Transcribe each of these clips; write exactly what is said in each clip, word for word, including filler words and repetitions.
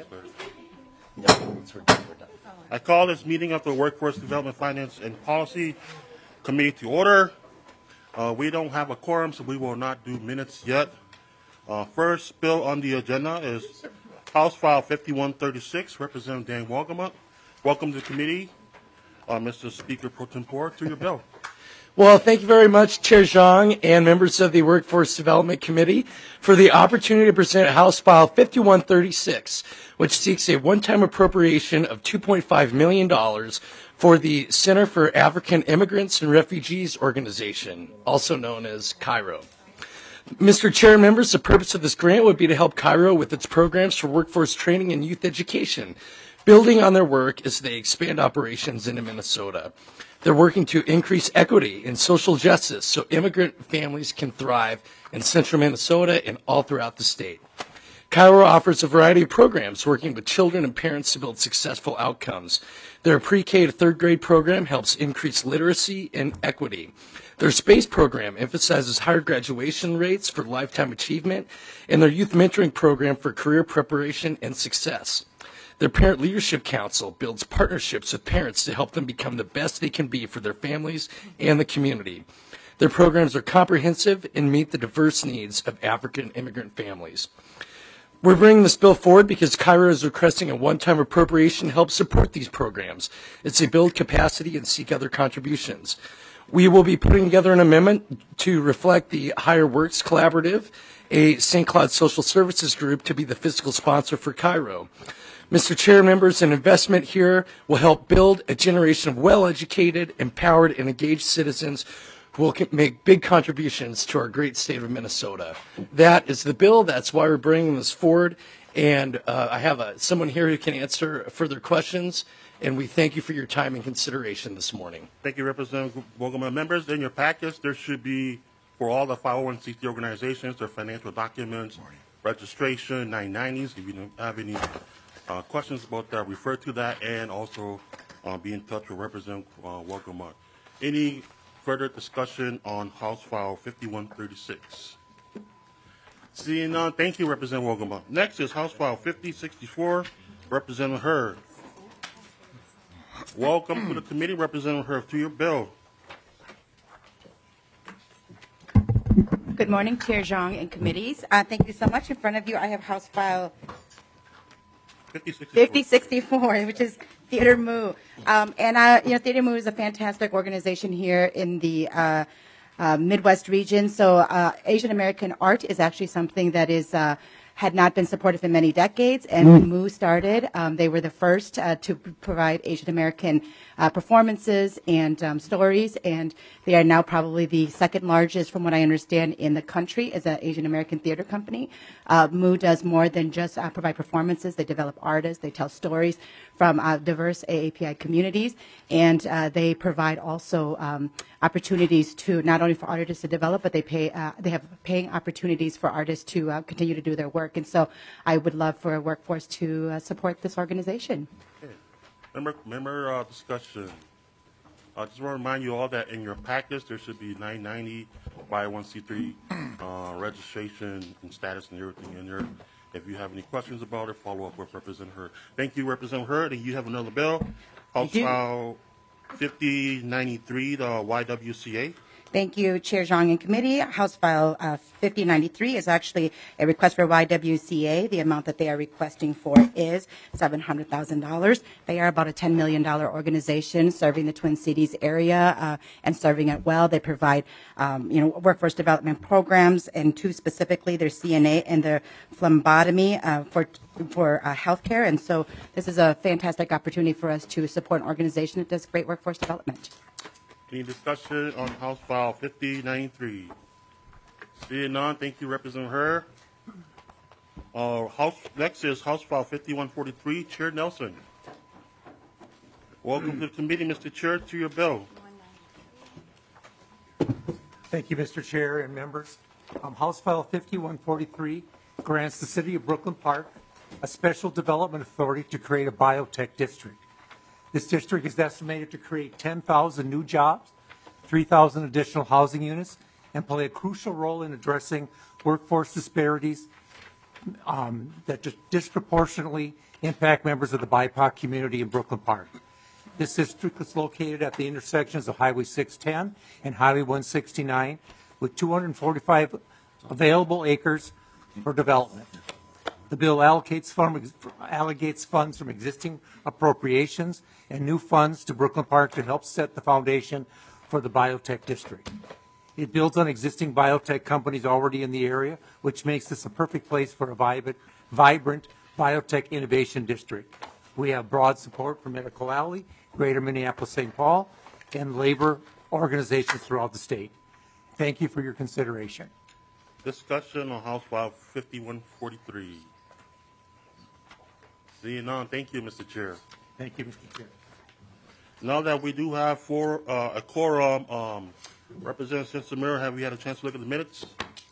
sir. No, it's we're done. We're done. I call this meeting of the Workforce Development, Finance, and Policy Committee to order. Uh, we don't have a quorum, so we will not do minutes yet. Uh, first bill on the agenda is House File fifty-one thirty-six, Representative Dan Wolgamott. Welcome to the committee, uh, Mister Speaker Pro Tempore, to your bill. Well, thank you very much, Chair Zhang and members of the Workforce Development Committee for the opportunity to present House File fifty-one thirty-six, which seeks a one-time appropriation of two point five million dollars for the Center for African Immigrants and Refugees Organization, also known as CAIRO. Mister Chair and members, the purpose of this grant would be to help CAIRO with its programs for workforce training and youth education, building on their work as they expand operations into Minnesota. They're working to increase equity and social justice so immigrant families can thrive in central Minnesota and all throughout the state. CAIRO offers a variety of programs working with children and parents to build successful outcomes. Their pre-K to third grade program helps increase literacy and equity. Their space program emphasizes higher graduation rates for lifetime achievement, and their youth mentoring program for career preparation and success. Their Parent Leadership Council builds partnerships with parents to help them become the best they can be for their families and the community. Their programs are comprehensive and meet the diverse needs of African immigrant families. We're bringing this bill forward because CAIRO is requesting a one-time appropriation to help support these programs as they build capacity and seek other contributions. We will be putting together an amendment to reflect the Higher Works Collaborative, a Saint Cloud Social Services group, to be the fiscal sponsor for CAIRO. Mister Chair, members, an investment here will help build a generation of well-educated, empowered, and engaged citizens who will make big contributions to our great state of Minnesota. That is the bill. That's why we're bringing this forward. And uh, I have a, someone here who can answer further questions. And we thank you for your time and consideration this morning. Thank you, Representative Wolgamott. Members, in your package, there should be, for all the five oh one c three organizations, their financial documents, registration, nine nineties. If you don't have any uh, questions about that, refer to that, and also uh, be in touch with Representative uh, Wolgamott. Any further discussion on House File fifty-one thirty-six? Seeing none, thank you, Representative Wolgamott. Next is House File fifty sixty-four, Representative Hurd. Welcome to the committee, Representative Hurd, to your bill. Good morning, Chair Zhang and committees. Uh, thank you so much. In front of you, I have House File fifty sixty-four, which is Theater Moo. Um, and, uh, you know, Theater Moo is a fantastic organization here in the uh, uh, Midwest region. So uh, Asian American art is actually something that is uh, had not been supported for many decades. And when Moo started, um, they were the first uh, to provide Asian American uh, performances and um, stories. And they are now probably the second largest, from what I understand, in the country as an Asian American theater company. Uh, Moo does more than just uh, provide performances. They develop artists. They tell stories from uh, diverse A A P I communities. And uh, they provide also um, opportunities to not only for artists to develop, but they pay. Uh, they have paying opportunities for artists to uh, continue to do their work. And so I would love for a workforce to uh, support this organization. Okay. Member, member uh, discussion. I just want to remind you all that in your package there should be nine ninety five oh one c three uh, registration and status and everything in there. If you have any questions about it, follow up with Representative Hurd. Thank you, Representative Hurd. And you have another bill, House File fifty ninety-three, the Y W C A. Thank you, Chair Zhang and committee. House File uh, fifty ninety-three is actually a request for Y W C A. The amount that they are requesting for is seven hundred thousand dollars. They are about a ten million dollars organization serving the Twin Cities area uh, and serving it well. They provide, um, you know, workforce development programs, and two specifically, their C N A and their phlebotomy uh, for for uh, healthcare. And so this is a fantastic opportunity for us to support an organization that does great workforce development. Any discussion on House File fifty ninety-three? Seeing none, thank you, Representative Hurd. Uh, House, next is House File fifty-one forty-three, Chair Nelson. Welcome to the committee, Mister Chair, to your bill. Thank you, Mister Chair and members. Um, House File fifty-one forty-three grants the City of Brooklyn Park a special development authority to create a biotech district. This district is estimated to create ten thousand new jobs, three thousand additional housing units, and play a crucial role in addressing workforce disparities um, that just disproportionately impact members of the B I P O C community in Brooklyn Park. This district is located at the intersections of Highway six ten and Highway one sixty-nine with two hundred forty-five available acres for development. The bill allocates, fund, allocates funds from existing appropriations and new funds to Brooklyn Park to help set the foundation for the biotech district. It builds on existing biotech companies already in the area, which makes this a perfect place for a vibrant, vibrant biotech innovation district. We have broad support from Medical Alley, Greater Minneapolis-Saint Paul, and labor organizations throughout the state. Thank you for your consideration. Discussion on House File fifty-one forty-three. Seeing none, thank you, Mister Chair. Thank you, Mister Chair. Now that we do have four, uh, a quorum, um, Representative Samir, have we had a chance to look at the minutes?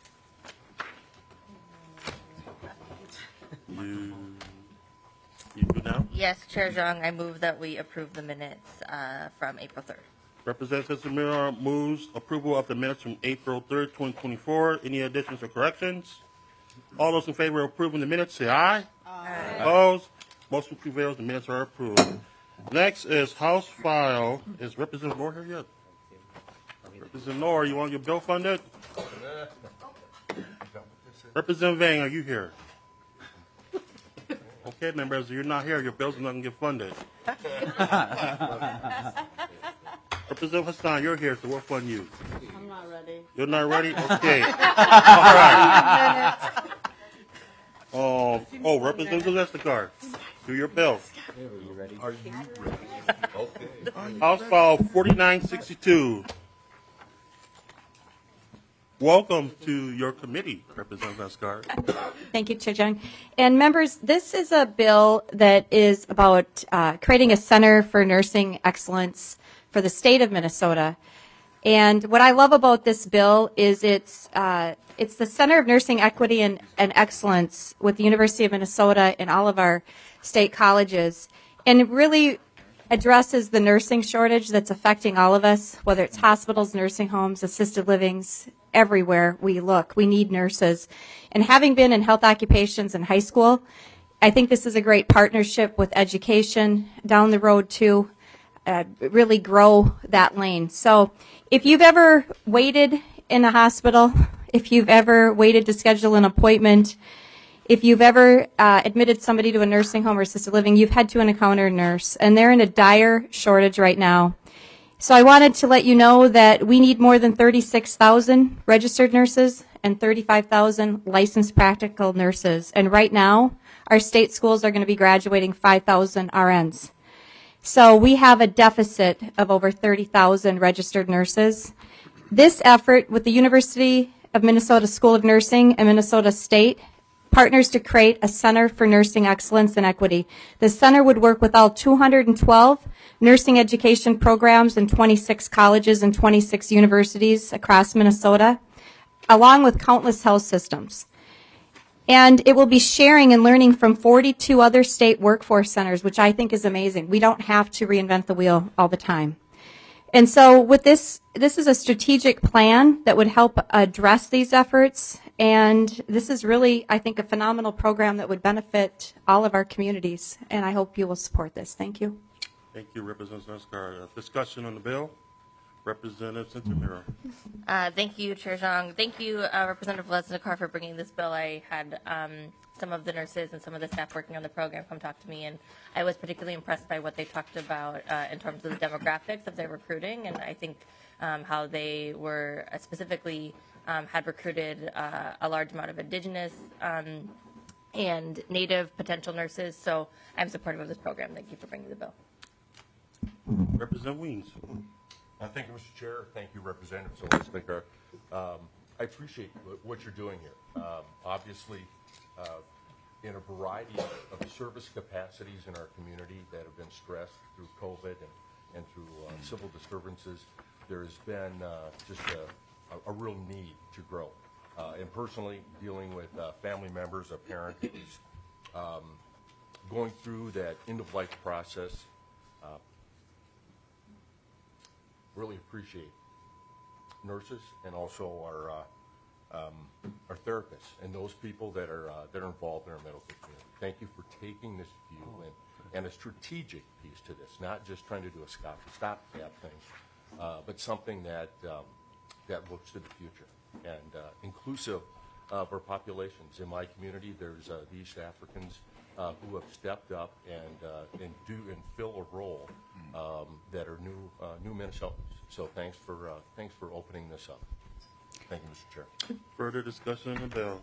You, you good now? Yes, Chair Zhang, I move that we approve the minutes uh, from April third. Representative Samir moves approval of the minutes from April third, twenty twenty-four. Any additions or corrections? All those in favor of approving the minutes, say aye. Aye. Opposed? Motion prevails. The minutes are approved. Next is House File. Is Representative Moore here yet? Representative Moore, you want your bill funded? Representative Vang, are you here? Okay, members, you're not here. Your bills are not going to get funded. Representative Hassan, you're here, so we'll fund you. I'm not ready. You're not ready? Okay. All right. Oh, oh, Representative Lesticar, do your bill. Are you ready? Okay. House File forty-nine sixty-two. Welcome to your committee, Representative Lesticar. Thank you, Chair Jung. And members, this is a bill that is about uh, creating a Center for Nursing Excellence for the state of Minnesota. And what I love about this bill is it's uh, it's the Center of Nursing Equity and, and Excellence with the University of Minnesota and all of our state colleges. And it really addresses the nursing shortage that's affecting all of us, whether it's hospitals, nursing homes, assisted livings, everywhere we look. We need nurses. And having been in health occupations in high school, I think this is a great partnership with education down the road too. Uh, really grow that lane. So if you've ever waited in a hospital, if you've ever waited to schedule an appointment, if you've ever uh, admitted somebody to a nursing home or assisted living, you've had to encounter a nurse, and they're in a dire shortage right now. So I wanted to let you know that we need more than thirty-six thousand registered nurses and thirty-five thousand licensed practical nurses. And right now, our state schools are going to be graduating five thousand R Ns. So we have a deficit of over thirty thousand registered nurses. This effort with the University of Minnesota School of Nursing and Minnesota State partners to create a Center for Nursing Excellence and Equity. The center would work with all two hundred twelve nursing education programs in twenty-six colleges and twenty-six universities across Minnesota, along with countless health systems. And it will be sharing and learning from forty-two other state workforce centers, which I think is amazing. We don't have to reinvent the wheel all the time. And so with this, this is a strategic plan that would help address these efforts. And this is really, I think, a phenomenal program that would benefit all of our communities. And I hope you will support this. Thank you. Thank you, Representative Lesticar. Uh, discussion on the bill. Representative Centimero. Uh, thank you, Chair Zhang. Thank you, uh, Representative Lesnicar, for bringing this bill. I had um, some of the nurses and some of the staff working on the program come talk to me, and I was particularly impressed by what they talked about uh, in terms of the demographics of their recruiting, and I think um, how they were uh, specifically um, had recruited uh, a large amount of indigenous um, and native potential nurses. So I'm supportive of this program. Thank you for bringing the bill. Representative Weems. Uh, thank you, Mister Chair. Thank you, Representative Solicitor. Um, I appreciate what you're doing here. Um, obviously, uh, in a variety of, of service capacities in our community that have been stressed through COVID and, and through uh, civil disturbances, there has been uh, just a, a, a real need to grow. Uh, and personally, dealing with uh, family members, a parent who's um, going through that end-of-life process, uh, really appreciate nurses and also our uh, um, our therapists and those people that are uh, that are involved in our medical community. Thank you for taking this view and, and a strategic piece to this, not just trying to do a stop stopgap thing, uh, but something that um, that looks to the future and uh, inclusive of our populations. In my community, there's uh, the East Africans uh, who have stepped up and uh, and do and fill a role um, that are new uh, new Minnesotans. So thanks for uh, thanks for opening this up. Thank you, Mister Chair. Further discussion on the bill?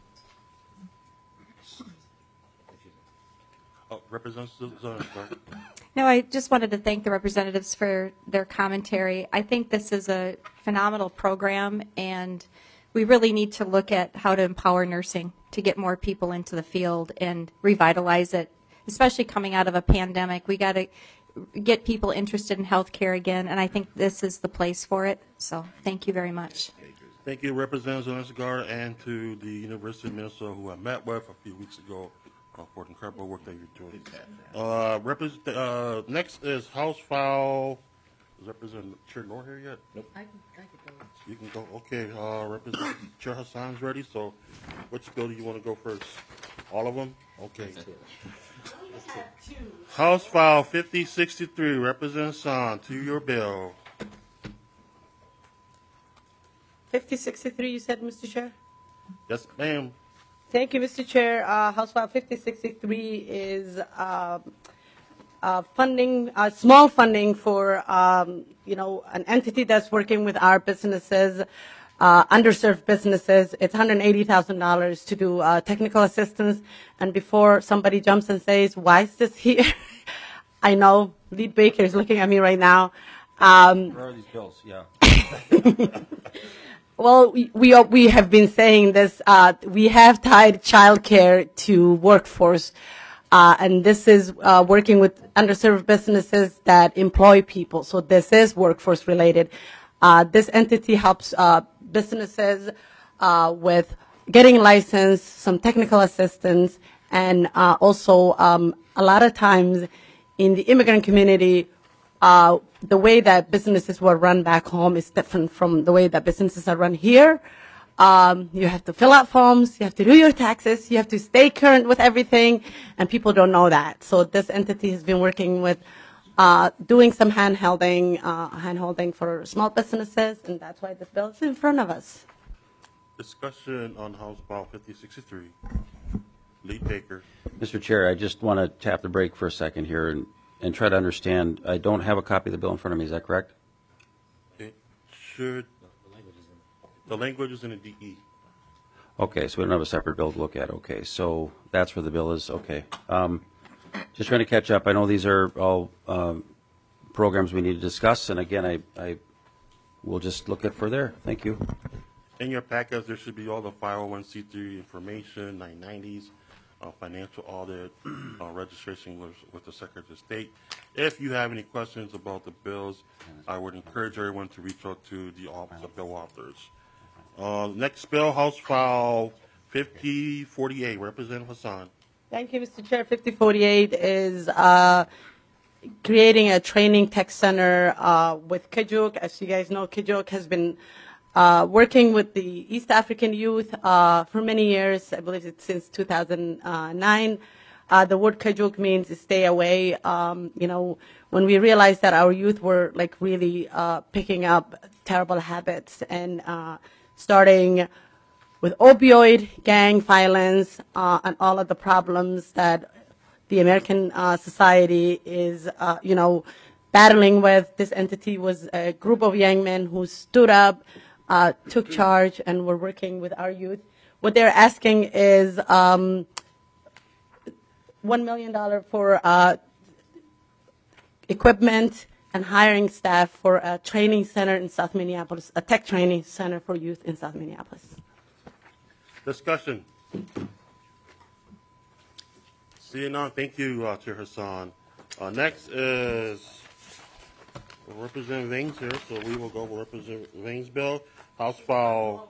Oh, Representative Zornsberg. No, I just wanted to thank the representatives for their commentary. I think this is a phenomenal program, and we really need to look at how to empower nursing to get more people into the field and revitalize it, especially coming out of a pandemic. We got to get people interested in healthcare again, and I think this is the place for it. So thank you very much. Thank you, Representative Zondergaard, and to the University of Minnesota, who I met with a few weeks ago uh, for the incredible work that you're doing. Uh, repres- uh, next is House File. Is Representative Chair Noor here yet? Nope. I can, I can go. You can go. Okay. Uh, Representative Chair Hassan's ready. So, which bill do you want to go first? All of them? Okay. House File fifty sixty-three, Representative Hassan, to your bill. fifty sixty-three, you said, Mister Chair? Yes, ma'am. Thank you, Mister Chair. Uh, House File fifty sixty-three is uh, uh, funding, uh, small funding for, um, you know, an entity that's working with our businesses, uh, underserved businesses. It's one hundred eighty thousand dollars to do uh, technical assistance. And before somebody jumps and says, why is this here? I know Lead Baker is looking at me right now. Um, Where are these bills? Yeah. Well, we, we we have been saying this. Uh, we have tied childcare to workforce, uh, and this is uh, working with underserved businesses that employ people. So this is workforce related. Uh, this entity helps uh, businesses uh, with getting license, some technical assistance, and uh, also um, a lot of times in the immigrant community, uh, the way that businesses were run back home is different from the way that businesses are run here. Um, you have to fill out forms, you have to do your taxes, you have to stay current with everything, and people don't know that. So this entity has been working with uh, doing some hand-holding, uh, hand-holding for small businesses, and that's why this bill is in front of us. Discussion on House File fifty sixty-three. Lead Baker. Mister Chair, I just want to tap the brake for a second here and, and try to understand. I don't have a copy of the bill in front of me. Is that correct? It should. The language is in the D E. Okay, so we don't have a separate bill to look at. Okay, so that's where the bill is. Okay. Um, just trying to catch up. I know these are all um, programs we need to discuss, and again, I, I will just look at for there. Thank you. In your package, there should be all the five oh one c three information, nine nineties, uh, financial audit, uh, registration with, with the Secretary of State. If you have any questions about the bills, I would encourage everyone to reach out to the office of bill authors. Uh, next bill, House File fifty forty-eight, Representative Hassan. Thank you, Mister Chair. fifty forty-eight is uh, creating a training tech center uh, with Kajuk. As you guys know, Kajuk has been uh, working with the East African youth uh, for many years. I believe it's since two thousand nine. Uh, the word Kajuk means stay away. Um, you know, when we realized that our youth were like really uh, picking up terrible habits and uh, starting with opioid, gang violence, uh, and all of the problems that the American uh, society is, uh, you know, battling with. This entity was a group of young men who stood up, uh, took charge, and were working with our youth. What they're asking is um, one million dollars for uh, equipment and hiring staff for a training center in South Minneapolis, a tech training center for youth in South Minneapolis. Discussion. Seeing none, thank you, uh, Chair Hassan. Uh, next is Representative Vings here, so we will go with Representative Vings' bill. House File.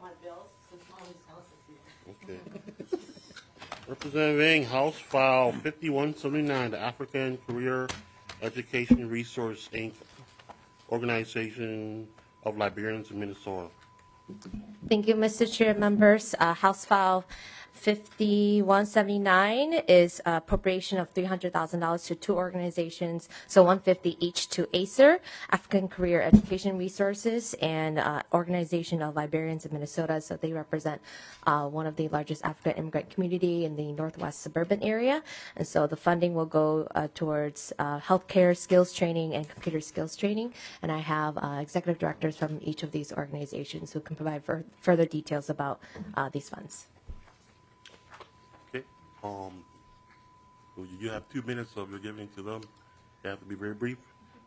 Okay. Representative Ving, House File fifty-one seventy-nine, the African Career Education Resource Incorporated. Organization of Liberians in Minnesota. Thank you, Mister Chair, members. Uh, House File fifty-one seventy-nine is uh, appropriation of three hundred thousand dollars to two organizations, so one hundred fifty dollars each to ACER, African Career Education Resources, and uh, Organization of Librarians of Minnesota. So they represent uh, one of the largest African immigrant community in the northwest suburban area. And so the funding will go uh, towards uh, healthcare skills training and computer skills training. And I have uh, executive directors from each of these organizations who can provide fur- further details about uh, these funds. Okay. Um, so you have two minutes of your giving to them. You have to be very brief.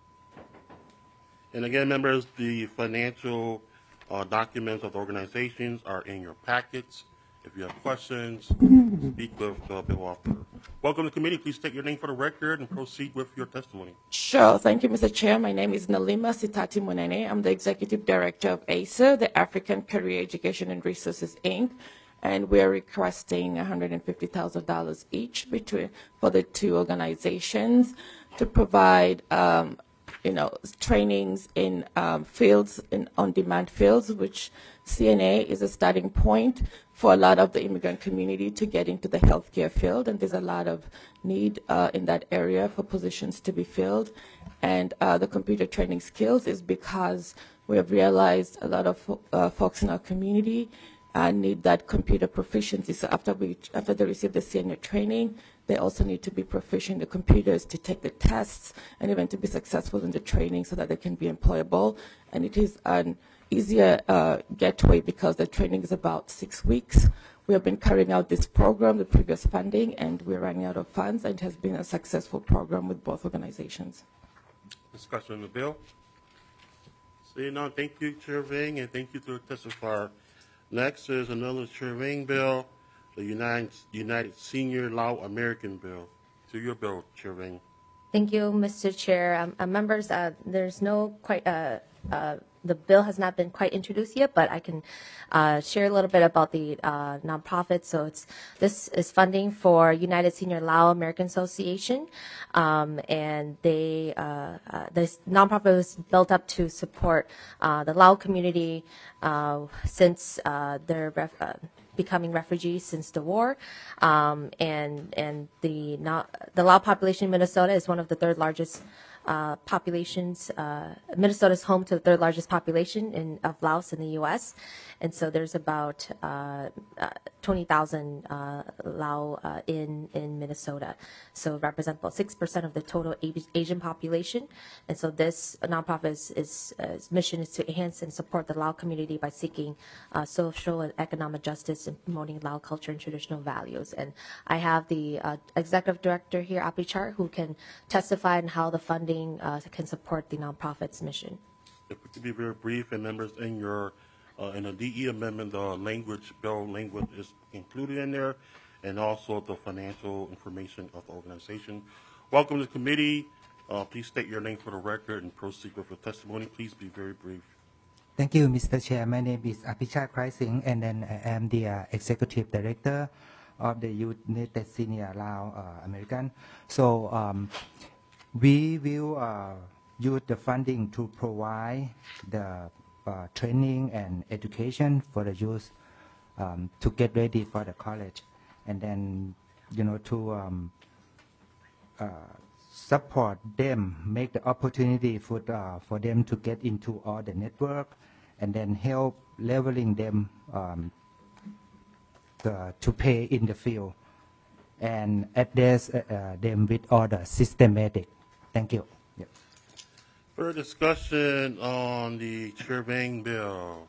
And again, members, the financial uh, documents of the organizations are in your packets. If you have questions, speak with uh, Bill Walker. Welcome to the committee. Please state your name for the record and proceed with your testimony. Sure. Thank you, Mister Chair. My name is Nalima Sitati Munene. I'm the Executive Director of ACER, the African Career Education and Resources, Incorporated. And we're requesting one hundred fifty thousand dollars each between for the two organizations to provide, um, you know, trainings in um, fields, in on-demand fields, which C N A is a starting point for a lot of the immigrant community to get into the healthcare field, and there's a lot of need uh, in that area for positions to be filled. And uh, the computer training skills is because we have realized a lot of uh, folks in our community uh, need that computer proficiency. So after we, after they receive the senior training, they also need to be proficient in the computers to take the tests and even to be successful in the training so that they can be employable. And it is an easier uh, gateway because the training is about six weeks. We have been carrying out this program, the previous funding, and we're running out of funds, and it has been a successful program with both organizations. Discussion on the bill. Seeing none, thank you, Chair Ving, and thank you to the testifier. Next is another Chair Ving bill, the United, United Senior Lao American Bill. To your bill, Chair Ving. Thank you, Mister Chair. Um, uh, members, uh, there's no quite, uh, uh, the bill has not been quite introduced yet, but I can uh, share a little bit about the uh, nonprofit. So it's this is funding for United Senior Lao American Association, um, and they uh, uh, this nonprofit was built up to support uh, the Lao community uh, since uh, their ref- uh, becoming refugees since the war, um, and and the the Lao population in Minnesota is one of the third largest uh, populations. Uh, Minnesota is home to the third largest population in of Laos in the U S, and so there's about uh, uh, twenty thousand uh, Lao uh, in in Minnesota. So it represents about six percent of the total Asian population, and so this nonprofit is, is uh, its mission is to enhance and support the Lao community by seeking uh, social and economic justice and promoting Lao culture and traditional values. And I have the uh, executive director here, Apichar, who can testify on how the funding uh, can support the nonprofit's mission. If we could be very brief, and members, in your uh, in the D E amendment, the language bill language is included in there, and also the financial information of the organization. Welcome to the committee. Uh, please state your name for the record and proceed with your testimony. Please be very brief. Thank you, Mister Chair. My name is Apichar Kraising, and then I am the uh, Executive Director of the United Senior Lao uh, American. So um, we will uh, use the funding to provide the uh, training and education for the youth um, to get ready for the college, and then, you know, to um, uh, support them, make the opportunity for uh, for them to get into all the network, and then help leveling them um, the, to pay in the field, and address uh, uh, them with all the systematic. Thank you. Yep. Further discussion on the Chair Vang bill.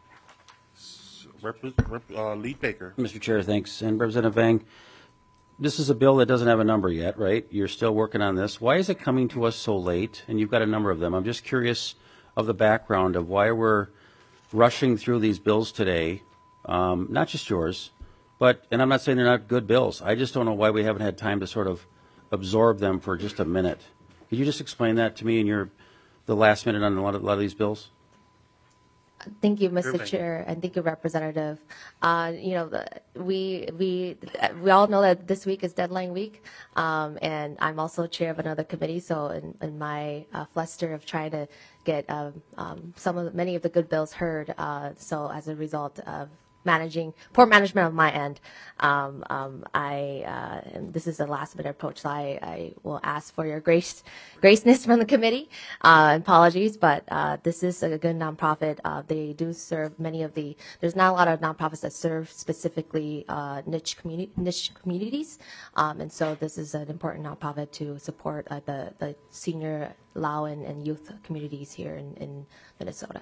Rep, rep, uh, Lead Baker. Mister Chair, thanks. And Representative Vang, this is a bill that doesn't have a number yet, right? You're still working on this. Why is it coming to us so late? And you've got a number of them. I'm just curious of the background of why we're rushing through these bills today, um, not just yours, but, and I'm not saying they're not good bills. I just don't know why we haven't had time to sort of absorb them for just a minute. Could you just explain that to me in your, the last minute on a lot of, a lot of these bills? Thank you, Mister Sure thing. Chair, and thank you, Representative. Uh, you know, the, we we we all know that this week is deadline week, um, and I'm also chair of another committee. So, in, in my uh, fluster of trying to get um, um, some of the, many of the good bills heard, uh, so as a result of managing poor management of my end, um, um, I uh, and this is a last minute approach, so I, I will ask for your grace graceness from the committee. Uh, apologies, but uh, this is a good nonprofit. Uh, they do serve many of the. There's not a lot of nonprofits that serve specifically uh, niche community niche communities, um, and so this is an important nonprofit to support uh, the the senior Lao and, and youth communities here in, in Minnesota.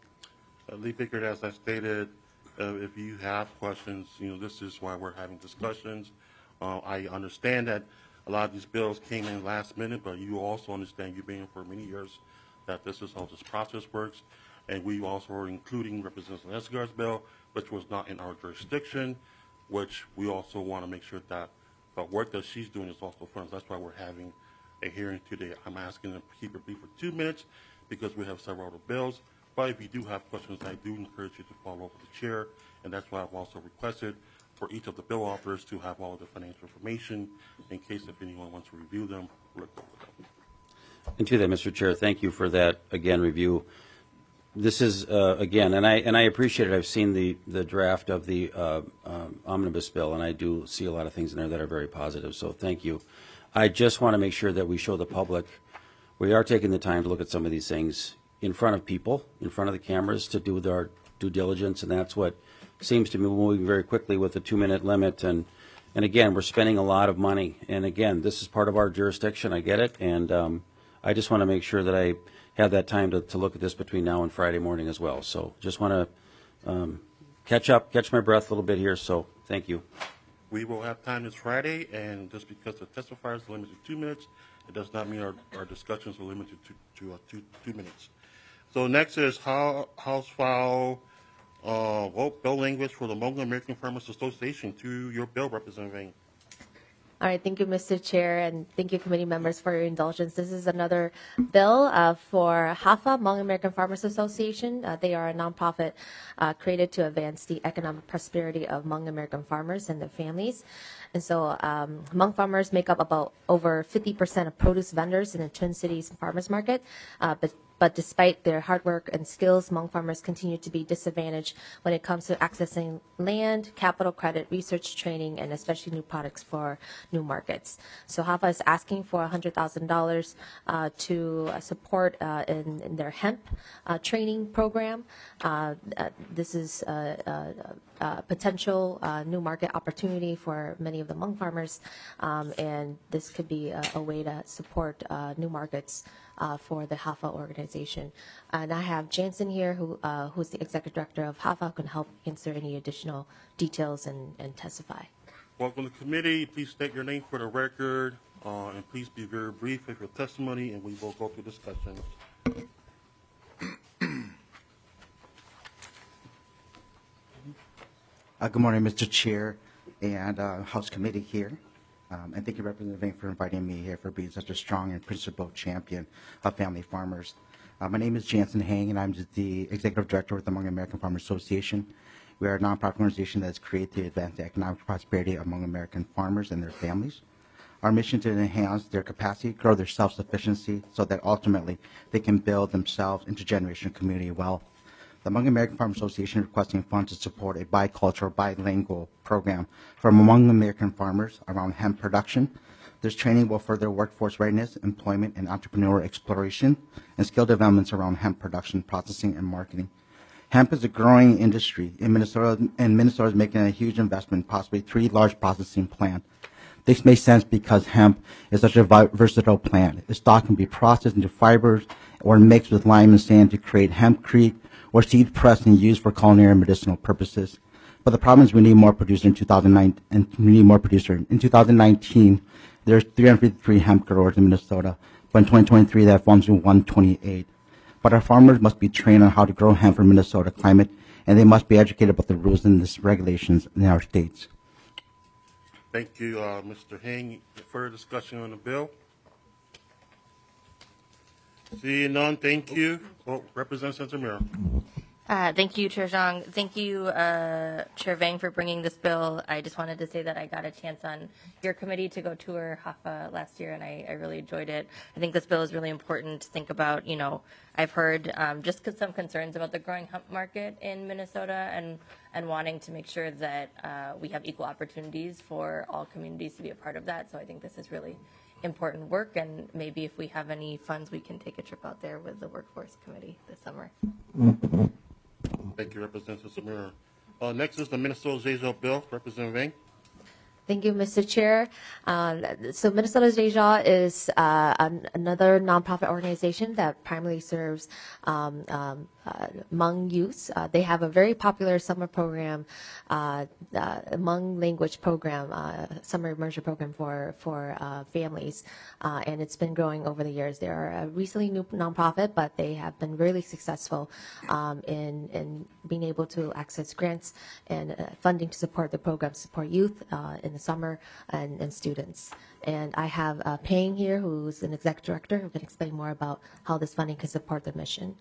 Uh, Lee Pickard, as I stated, uh, if you have questions, you know, this is why we're having discussions. Uh, I understand that a lot of these bills came in last minute, but you also understand, you've been here for many years, that this is how this process works. And we also are including Representative Esgar's bill, which was not in our jurisdiction, which we also want to make sure that the work that she's doing is also funded. That's why we're having a hearing today. I'm asking them to keep it brief for two minutes because we have several other bills. But if you do have questions, I do encourage you to follow up with the chair, and that's why I've also requested for each of the bill authors to have all of the financial information in case if anyone wants to review them, look over them. And to that, Mister Chair, thank you for that, again, review. This is, uh, again, and I and I appreciate it. I've seen the, the draft of the uh, um, omnibus bill, and I do see a lot of things in there that are very positive, so thank you. I just want to make sure that we show the public we are taking the time to look at some of these things in front of people, in front of the cameras, to do our due diligence, and that's what seems to be moving very quickly with the two-minute limit. And, and again, we're spending a lot of money. And again, this is part of our jurisdiction. I get it. And um, I just want to make sure that I have that time to, to look at this between now and Friday morning as well. So just want to um, catch up, catch my breath a little bit here. So thank you. We will have time this Friday, and just because the testifiers are limited to two minutes, it does not mean our, our discussions are limited to, to uh, two, two minutes. So next is how, House File uh, vote bill language for the Hmong American Farmers Association. To your bill, Representative Ng. All right, thank you, Mister Chair, and thank you, committee members, for your indulgence. This is another bill uh, for HAFA, Hmong American Farmers Association. Uh, they are a nonprofit uh, created to advance the economic prosperity of Hmong American farmers and their families. And so um, Hmong farmers make up about over fifty percent of produce vendors in the Twin Cities farmers market, uh, but But despite their hard work and skills, Hmong farmers continue to be disadvantaged when it comes to accessing land, capital credit, research training, and especially new products for new markets. So HAFA is asking for one hundred thousand dollars uh, to uh, support uh, in, in their hemp uh, training program. Uh, uh, this is a, a, a potential uh, new market opportunity for many of the Hmong farmers, um, and this could be a, a way to support uh, new markets Uh, for the HAFA organization. And I have Jansen here, who uh, who's the executive director of HAFA, who can help answer any additional details and, and testify. Welcome to the committee. Please state your name for the record, uh, and please be very brief with your testimony, and we will go through discussions. Uh, good morning, Mister Chair and uh, House Committee here. Um, and thank you, Representative Ng, for inviting me here for being such a strong and principled champion of family farmers. Uh, my name is Jansen Hang, and I'm the Executive Director with the Hmong American Farmers Association. We are a nonprofit organization that is created to advance the economic prosperity of Hmong American farmers and their families. Our mission is to enhance their capacity, grow their self-sufficiency, so that ultimately they can build themselves into generational community wealth. The Hmong American Farmers Association is requesting funds to support a bicultural, bilingual program for Hmong American farmers around hemp production. This training will further workforce readiness, employment, and entrepreneurial exploration, and skill developments around hemp production, processing, and marketing. Hemp is a growing industry in Minnesota, and Minnesota is making a huge investment, possibly three large processing plants. This makes sense because hemp is such a versatile plant. Its stalk can be processed into fibers or mixed with lime and sand to create hempcrete, or seed pressed and used for culinary and medicinal purposes. But the problem is we need more producers in two thousand nine, and we need more producers. In two thousand nineteen, there's three hundred fifty-three hemp growers in Minnesota, but in twenty twenty-three, that falls to one hundred twenty-eight. But our farmers must be trained on how to grow hemp for Minnesota climate, and they must be educated about the rules and the regulations in our states. Thank you, uh, Mister Hang. Further discussion on the bill? Seeing none, thank you. Oh, Representative Centimero. Uh, thank you, Chair Zhang. Thank you, uh, Chair Vang, for bringing this bill. I just wanted to say that I got a chance on your committee to go tour HAFA last year, and I, I really enjoyed it. I think this bill is really important to think about. You know, I've heard um, just some concerns about the growing hemp market in Minnesota, and and wanting to make sure that uh, we have equal opportunities for all communities to be a part of that. So I think this is really important work, and maybe if we have any funds, we can take a trip out there with the Workforce Committee this summer. Thank you, Representative Samira. Uh, next is the Minnesota Zhejiang bill. Representative Vang. Thank you, Mister Chair. Uh, so Minnesota Zhejiang is uh, an, another nonprofit organization that primarily serves um, um, uh, Hmong youth. Uh, they have a very popular summer program, uh, uh, Hmong language program, uh, summer immersion program for for uh, families, uh, and it's been growing over the years. They are a recently new nonprofit, but they have been really successful um, in in being able to access grants and uh, funding to support the program, support youth uh, in the summer and, and students. And I have uh, Payne here, who's an executive director, who can explain more about how this funding can support the mission.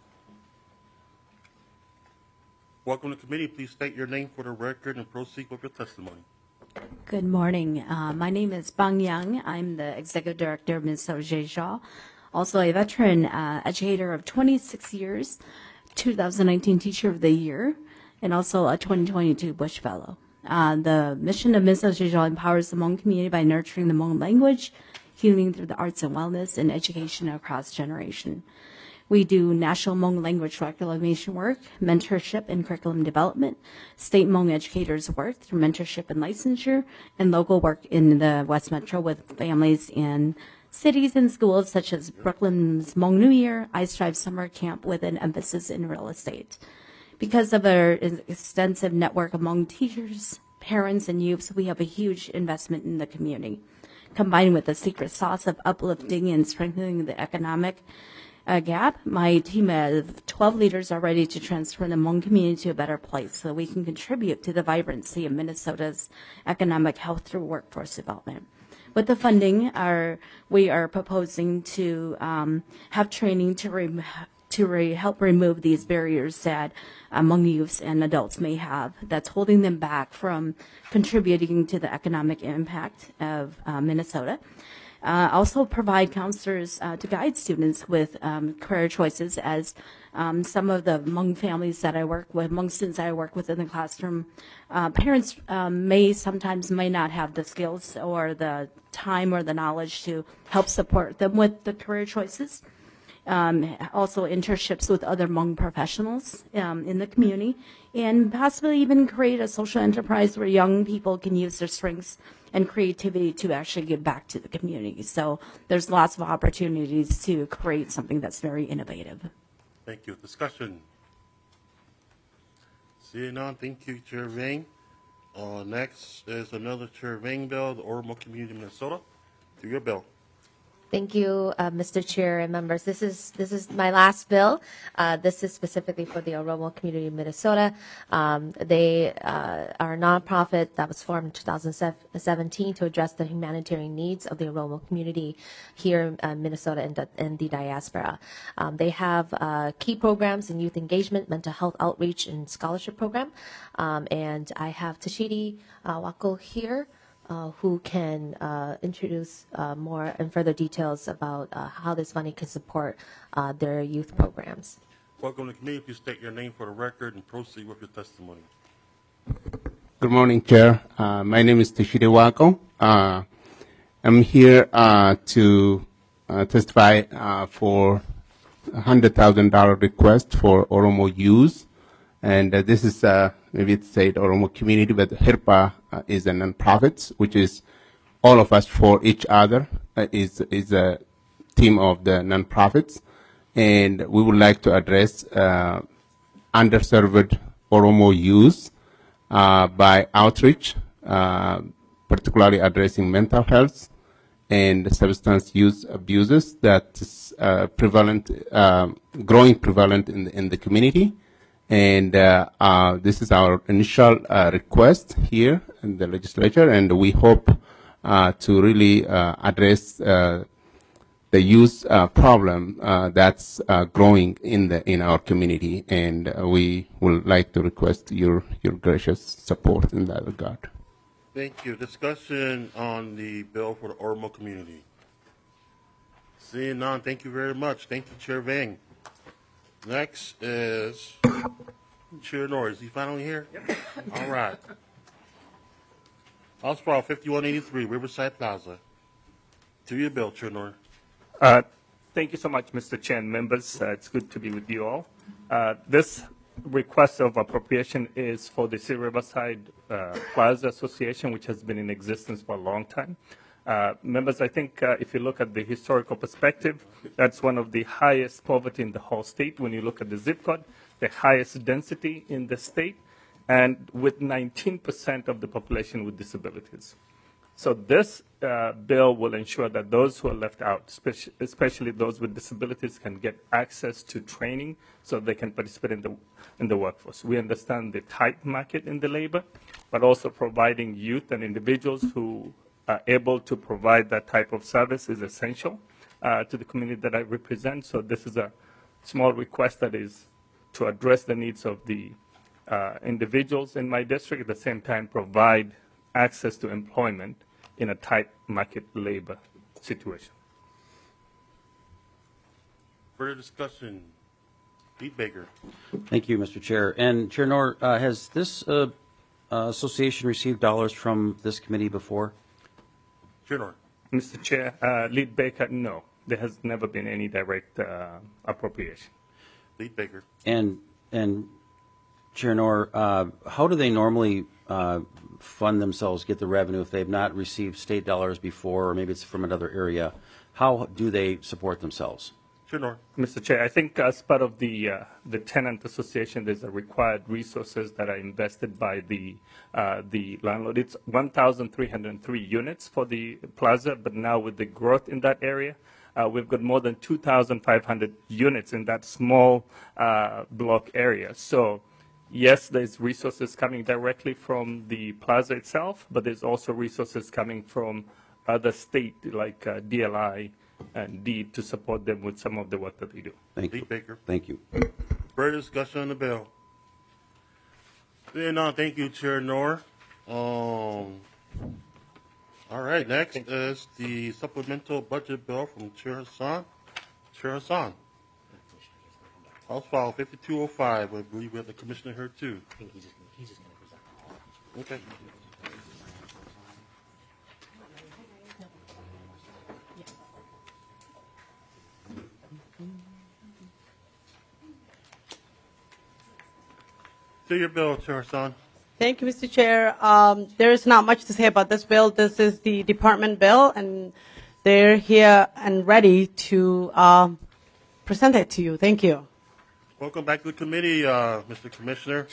Welcome to the committee. Please state your name for the record and proceed with your testimony. Good morning. Uh, my name is Bang Yang. I'm the executive director of Minnesota Zhejiang, also a veteran uh, educator of twenty-six years, two thousand nineteen Teacher of the Year, and also a twenty twenty-two Bush Fellow. Uh, the mission of Minnesota Zhejiang empowers the Hmong community by nurturing the Hmong language, healing through the arts and wellness, and education across generation. We do national Hmong language reclamation work, mentorship and curriculum development, state Hmong educators work through mentorship and licensure, and local work in the West Metro with families in cities and schools such as Brooklyn's Hmong New Year, I Strive Summer Camp with an emphasis in real estate. Because of our extensive network among teachers, parents, and youths, we have a huge investment in the community. Combined with the secret sauce of uplifting and strengthening the economic uh, gap, my team of twelve leaders are ready to transform the Hmong community to a better place so we can contribute to the vibrancy of Minnesota's economic health through workforce development. With the funding, our, we are proposing to um, have training to re- to re- help remove these barriers that among youths and adults may have that's holding them back from contributing to the economic impact of uh, Minnesota. Uh, also provide counselors uh, to guide students with um, career choices, as um, some of the Hmong families that I work with, Hmong students that I work with in the classroom, uh, parents um, may sometimes may not have the skills or the time or the knowledge to help support them with the career choices. Um, also internships with other Hmong professionals um, in the community, and possibly even create a social enterprise where young people can use their strengths and creativity to actually give back to the community. So there's lots of opportunities to create something that's very innovative. Thank you. Discussion. Seeing none, thank you, Chair Vang. Uh, next is another Chair Vang bill, the Oromo Community of Minnesota. To your bill. Thank you, uh, Mister Chair and members. This is this is my last bill. Uh, this is specifically for the Oromo community of Minnesota. Um, they uh, are a nonprofit that was formed in two thousand seventeen to address the humanitarian needs of the Oromo community here in uh, Minnesota and the, and the diaspora. Um, they have uh, key programs in youth engagement, mental health outreach, and scholarship program. Um, and I have Tashidi uh, Wako here. Uh, who can uh, introduce uh, more and further details about uh, how this money can support uh, their youth programs. Welcome to the committee. Please state your name for the record and proceed with your testimony. Good morning, Chair. Uh, my name is Tashidi Wako. Uh, I'm here uh, to uh, testify uh, for a one hundred thousand dollars request for Oromo youth. And uh, this is, uh, maybe it's said Oromo community, but HIRPA uh, is a non-profit, which is all of us for each other, uh, is, is a team of the non-profits. And we would like to address uh, underserved Oromo youth uh, by outreach, uh, particularly addressing mental health and substance use abuses that is uh, prevalent, uh, growing prevalent in the, in the community. And uh, uh, this is our initial uh, request here in the legislature, and we hope uh, to really uh, address uh, the youth uh, problem uh, that's uh, growing in the in our community, and uh, we would like to request your your gracious support in that regard. Thank you. Discussion on the bill for the Ormo community. Seeing none, thank you very much. Thank you, Chair Vang. Next is Chair Norris. Is he finally here? Yep. All right. House File fifty-one eighty-three, Riverside Plaza. To your bill, Chair Norris. Uh, thank you so much, Mister Chair and members. Uh, it's good to be with you all. Uh, this request of appropriation is for the City Riverside uh, Plaza Association, which has been in existence for a long time. Uh, members, I think uh, if you look at the historical perspective, that's one of the highest poverty in the whole state. When you look at the zip code, the highest density in the state, and with nineteen percent of the population with disabilities. So this uh, bill will ensure that those who are left out, especially, especially those with disabilities, can get access to training so they can participate in the in the workforce. We understand the tight market in the labor, but also providing youth and individuals who are able to provide that type of service is essential uh, to the community that I represent. So this is a small request that is to address the needs of the uh, individuals in my district, at the same time provide access to employment in a tight market labor situation. Further discussion. Pete Baker. Thank you, Mister Chair. And Chair Noor, uh, has this uh, uh, association received dollars from this committee before? Chair Noor. Mister Chair, uh, Lead Baker, no. There has never been any direct uh, appropriation. Lead Baker. And, and Chair Noor, uh, how do they normally uh, fund themselves, get the revenue if they've not received state dollars before, or maybe it's from another area? How do they support themselves? Sure, Noor. Mister Chair, I think as part of the uh, the tenant association, there's a required resources that are invested by the uh, the landlord. It's one thousand three hundred three units for the plaza, but now with the growth in that area, uh, we've got more than two thousand five hundred units in that small uh, block area. So yes, there's resources coming directly from the plaza itself, but there's also resources coming from other state like uh, D L I and DEED to support them with some of the work that they do. Thank you. Baker. Thank you. Further discussion on the bill. Seeing none, thank you, Chair Noor. Um, all right, next is the supplemental budget bill from Chair Hassan. Chair Hassan. House File fifty-two oh five. I believe we have the commissioner here too. I think he's just, he's just going to present. Okay. To your bill, Chair Hassan. Thank you, Mister Chair. Um, there is not much to say about this bill. This is the department bill, and they're here and ready to uh, present it to you. Thank you. Welcome back to the committee, uh, Mister Commissioner.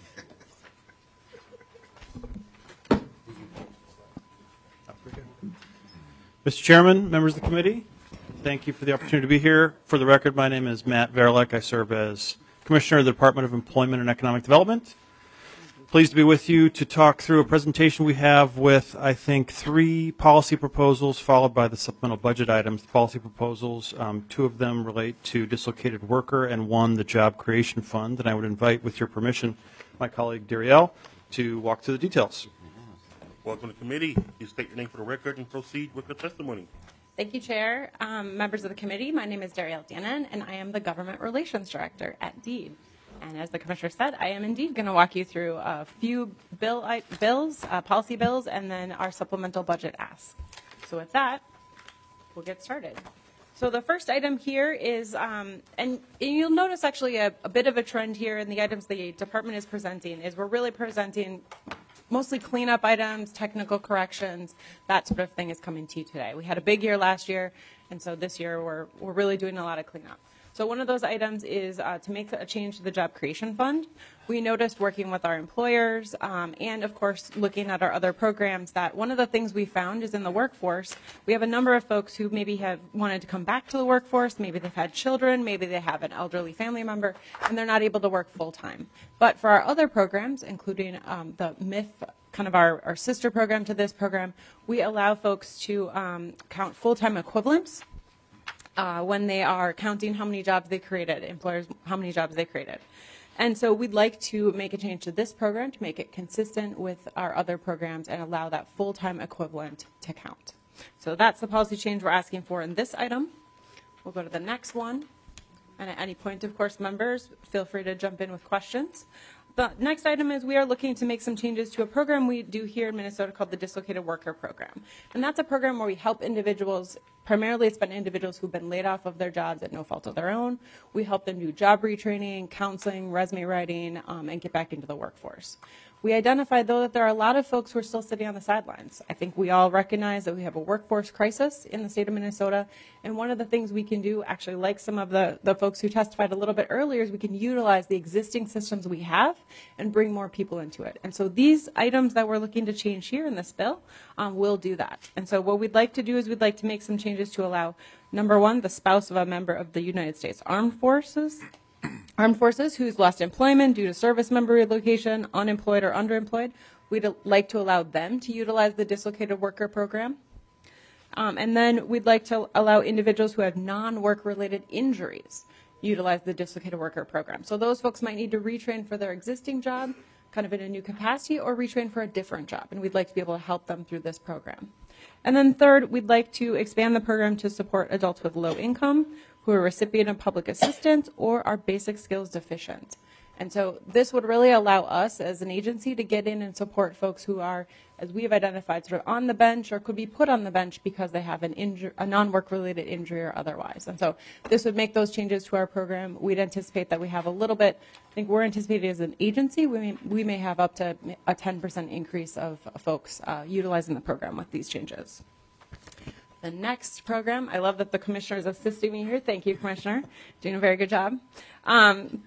Mister Chairman, members of the committee, thank you for the opportunity to be here. For the record, my name is Matt Verlick. I serve as Commissioner of the Department of Employment and Economic Development. Pleased to be with you to talk through a presentation we have with, I think, three policy proposals followed by the supplemental budget items. The policy proposals, um, two of them relate to dislocated worker and one the Job Creation Fund. And I would invite, with your permission, my colleague Dariel to walk through the details. Welcome to the committee. Please state your name for the record and proceed with the testimony. Thank you, Chair. Um, members of the committee, my name is Dariel Dannon, and I am the Government Relations Director at DEED. And as the Commissioner said, I am indeed going to walk you through a few bill I, bills, uh, policy bills, and then our supplemental budget ask. So with that, we'll get started. So the first item here is, um, and you'll notice actually a, a bit of a trend here in the items the department is presenting, is we're really presenting mostly cleanup items, technical corrections, that sort of thing is coming to you today. We had a big year last year, and so this year we're, we're really doing a lot of cleanup. So one of those items is uh, to make a change to the Job Creation Fund. We noticed working with our employers um, and, of course, looking at our other programs that one of the things we found is in the workforce, we have a number of folks who maybe have wanted to come back to the workforce, maybe they've had children, maybe they have an elderly family member, and they're not able to work full-time. But for our other programs, including um, the M I F, kind of our, our sister program to this program, we allow folks to um, count full-time equivalents uh, when they are counting how many jobs they created, employers, how many jobs they created. And so we'd like to make a change to this program to make it consistent with our other programs and allow that full-time equivalent to count. So that's the policy change we're asking for in this item. We'll go to the next one. And at any point, of course, members, feel free to jump in with questions. The next item is we are looking to make some changes to a program we do here in Minnesota called the Dislocated Worker Program. And that's a program where we help individuals, primarily it's been individuals who've been laid off of their jobs at no fault of their own. We help them do job retraining, counseling, resume writing, um, and get back into the workforce. We identified, though, that there are a lot of folks who are still sitting on the sidelines. I think we all recognize that we have a workforce crisis in the state of Minnesota, and one of the things we can do, actually like some of the, the folks who testified a little bit earlier, is we can utilize the existing systems we have and bring more people into it. And so these items that we're looking to change here in this bill um, will do that. And so what we'd like to do is we'd like to make some changes to allow, number one, the spouse of a member of the United States Armed Forces, Armed Forces who's lost employment due to service member relocation, unemployed or underemployed. We'd like to allow them to utilize the Dislocated Worker Program. Um, and then we'd like to allow individuals who have non-work related injuries utilize the Dislocated Worker Program. So those folks might need to retrain for their existing job, kind of in a new capacity, or retrain for a different job. And we'd like to be able to help them through this program. And then third, we'd like to expand the program to support adults with low income, who are recipient of public assistance or are basic skills deficient. And so this would really allow us as an agency to get in and support folks who are, as we have identified, sort of on the bench or could be put on the bench because they have an injury, a non-work related injury or otherwise. And so this would make those changes to our program. We'd anticipate that we have a little bit, I think we're anticipating as an agency, we may, we may have up to a ten percent increase of folks uh, utilizing the program with these changes. The next program, I love that the commissioner is assisting me here. Thank you, Commissioner. Doing a very good job. Um,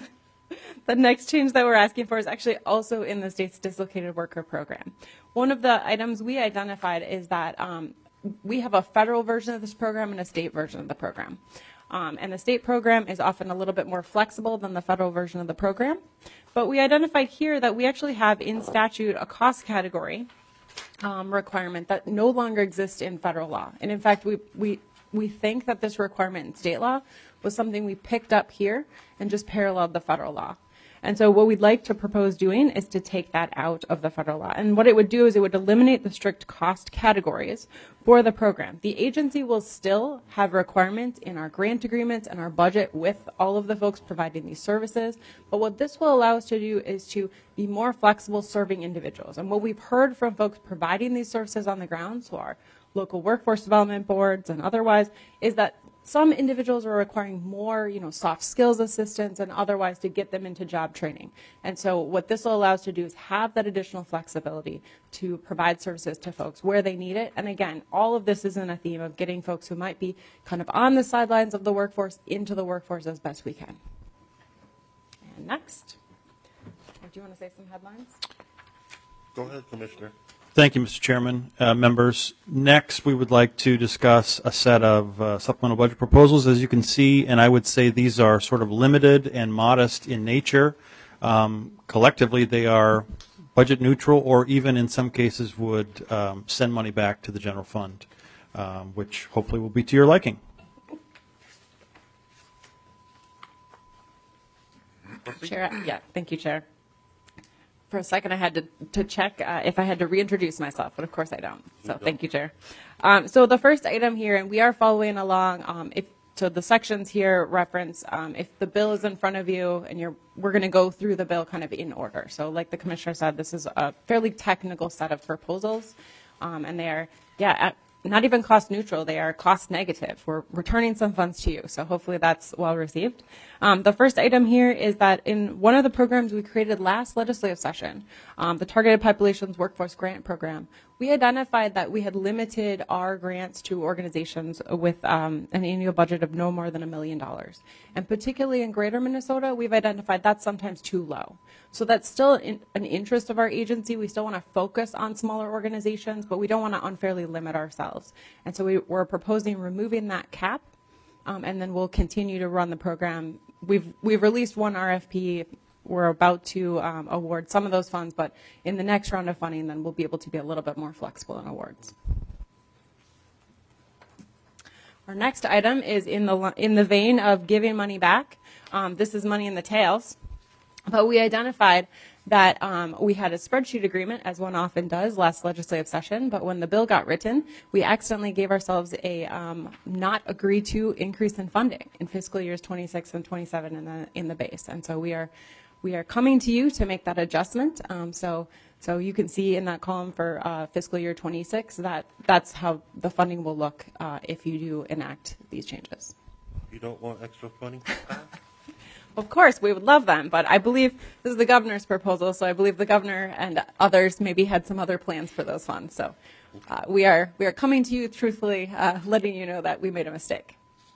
the next change that we're asking for is actually also in the state's Dislocated Worker Program. One of the items we identified is that um, we have a federal version of this program and a state version of the program. Um, and the state program is often a little bit more flexible than the federal version of the program. But we identified here that we actually have in statute a cost category Um, requirement that no longer exists in federal law. And in fact, we, we, we think that this requirement in state law was something we picked up here and just paralleled the federal law. And so what we'd like to propose doing is to take that out of the federal law. And what it would do is it would eliminate the strict cost categories for the program. The agency will still have requirements in our grant agreements and our budget with all of the folks providing these services. But what this will allow us to do is to be more flexible serving individuals. And what we've heard from folks providing these services on the ground, so our local workforce development boards and otherwise, is that some individuals are requiring more, you know, soft skills assistance and otherwise to get them into job training. And so what this will allow us to do is have that additional flexibility to provide services to folks where they need it. And again, all of this is in a theme of getting folks who might be kind of on the sidelines of the workforce into the workforce as best we can. And next, do you want to say some headlines? Go ahead, Commissioner. Thank you, Mister Chairman. Uh, members, next we would like to discuss a set of uh, supplemental budget proposals. As you can see, and I would say these are sort of limited and modest in nature. Um, collectively, they are budget neutral or even in some cases would um, send money back to the general fund, um, which hopefully will be to your liking. Chair, yeah, thank you, Chair. For a second, I had to, to check uh, if I had to reintroduce myself, but of course I don't. So thank you, Chair. Um, so the first item here, and we are following along, um, if, so the sections here reference um, if the bill is in front of you and you're, we're going to go through the bill kind of in order. So like the Commissioner said, this is a fairly technical set of proposals, um, and they are, yeah, at, not even cost neutral, they are cost negative. We're returning some funds to you, so hopefully that's well received. Um, the first item here is that in one of the programs we created last legislative session, um, the Targeted Populations Workforce Grant Program, we identified that we had limited our grants to organizations with um, an annual budget of no more than a million dollars. And particularly in greater Minnesota, we've identified that's sometimes too low. So that's still in, an interest of our agency. We still want to focus on smaller organizations, but we don't want to unfairly limit ourselves. And so we, we're proposing removing that cap, um, and then we'll continue to run the program. We've, we've released one R F P. We're about to um, award some of those funds, but in the next round of funding, then we'll be able to be a little bit more flexible in awards. Our next item is in the li- in the vein of giving money back. Um, this is money in the tails, but we identified that um, we had a spreadsheet agreement, as one often does, last legislative session. But when the bill got written, we accidentally gave ourselves a um, not agreed to increase in funding in fiscal years twenty-six and twenty-seven in the in the base, and so we are we are coming to you to make that adjustment. Um, so. So you can see in that column for uh, fiscal year twenty-six that that's how the funding will look uh, if you do enact these changes. You don't want extra funding? Of course, we would love them, but I believe this is the governor's proposal, so I believe the governor and others maybe had some other plans for those funds. So uh, we are we are coming to you truthfully, uh, letting you know that we made a mistake.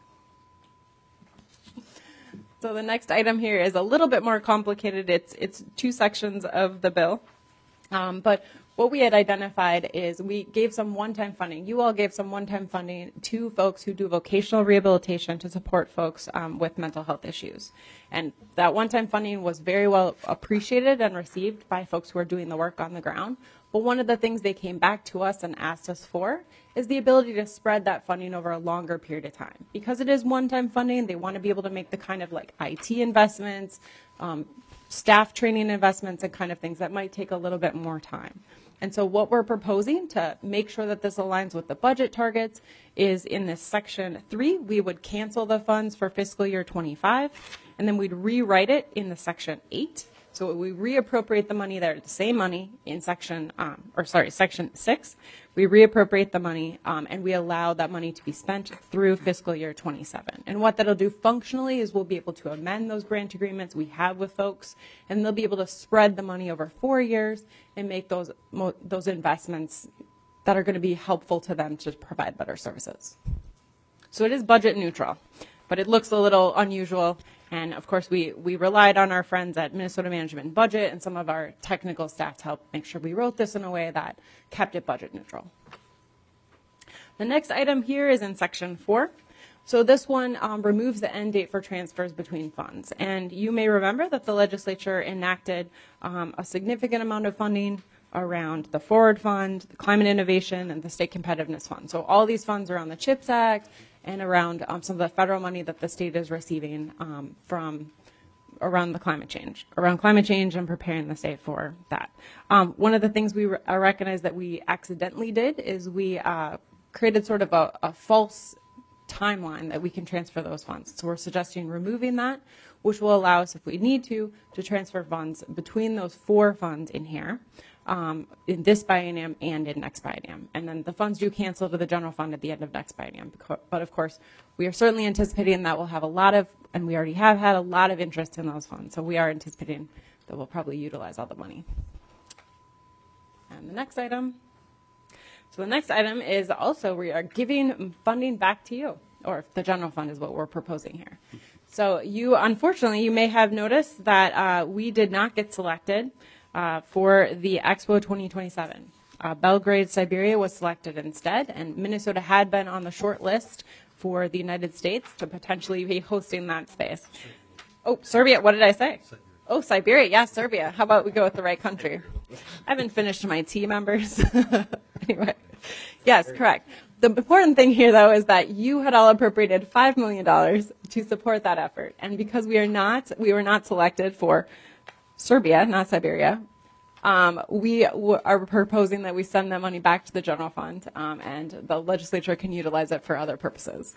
So the next item here is a little bit more complicated. It's it's two sections of the bill. Um, but what we had identified is we gave some one-time funding. You all gave some one-time funding to folks who do vocational rehabilitation to support folks um, with mental health issues. And that one-time funding was very well appreciated and received by folks who are doing the work on the ground. But one of the things they came back to us and asked us for is the ability to spread that funding over a longer period of time. Because it is one-time funding, they want to be able to make the kind of like I T investments, um, staff training investments, and kind of things that might take a little bit more time. And so what we're proposing to make sure that this aligns with the budget targets is in this section three, we would cancel the funds for fiscal year twenty-five, and then we'd rewrite it in the section eight. So we reappropriate the money there, the same money in section, um, or sorry, section six. We reappropriate the money, um, and we allow that money to be spent through fiscal year twenty-seven. And what that'll do functionally is we'll be able to amend those grant agreements we have with folks, and they'll be able to spread the money over four years and make those mo- those investments that are going to be helpful to them to provide better services. So it is budget neutral, but it looks a little unusual. And of course, we, we relied on our friends at Minnesota Management and Budget and some of our technical staff to help make sure we wrote this in a way that kept it budget neutral. The next item here is in section four. So this one um, removes the end date for transfers between funds. And you may remember that the legislature enacted um, a significant amount of funding around the Forward Fund, the Climate Innovation, and the State Competitiveness Fund. So all these funds are on the CHIPS Act and around um, some of the federal money that the state is receiving um, from around the climate change, around climate change and preparing the state for that. Um, one of the things we re- recognize that we accidentally did is we uh, created sort of a, a false timeline that we can transfer those funds. So we're suggesting removing that, which will allow us, if we need to, to transfer funds between those four funds in here. Um, in this biennium and in next biennium. And then the funds do cancel to the general fund at the end of next biennium. But of course, we are certainly anticipating that we'll have a lot of, and we already have had a lot of interest in those funds. So we are anticipating that we'll probably utilize all the money. And the next item. So the next item is also we are giving funding back to you, or the general fund is what we're proposing here. So you, unfortunately, you may have noticed that uh, we did not get selected Uh, for the Expo twenty twenty-seven. Uh, Belgrade, Siberia was selected instead, and Minnesota had been on the short list for the United States to potentially be hosting that space. Oh, Serbia, what did I say? Oh, Siberia, yeah, Serbia. How about we go with the right country? I haven't finished my tea, members. Anyway, yes, correct. The important thing here, though, is that you had all appropriated five million dollars to support that effort. And because we are not, we were not selected for Serbia, not Siberia, um, we w- are proposing that we send that money back to the general fund, um, and the legislature can utilize it for other purposes.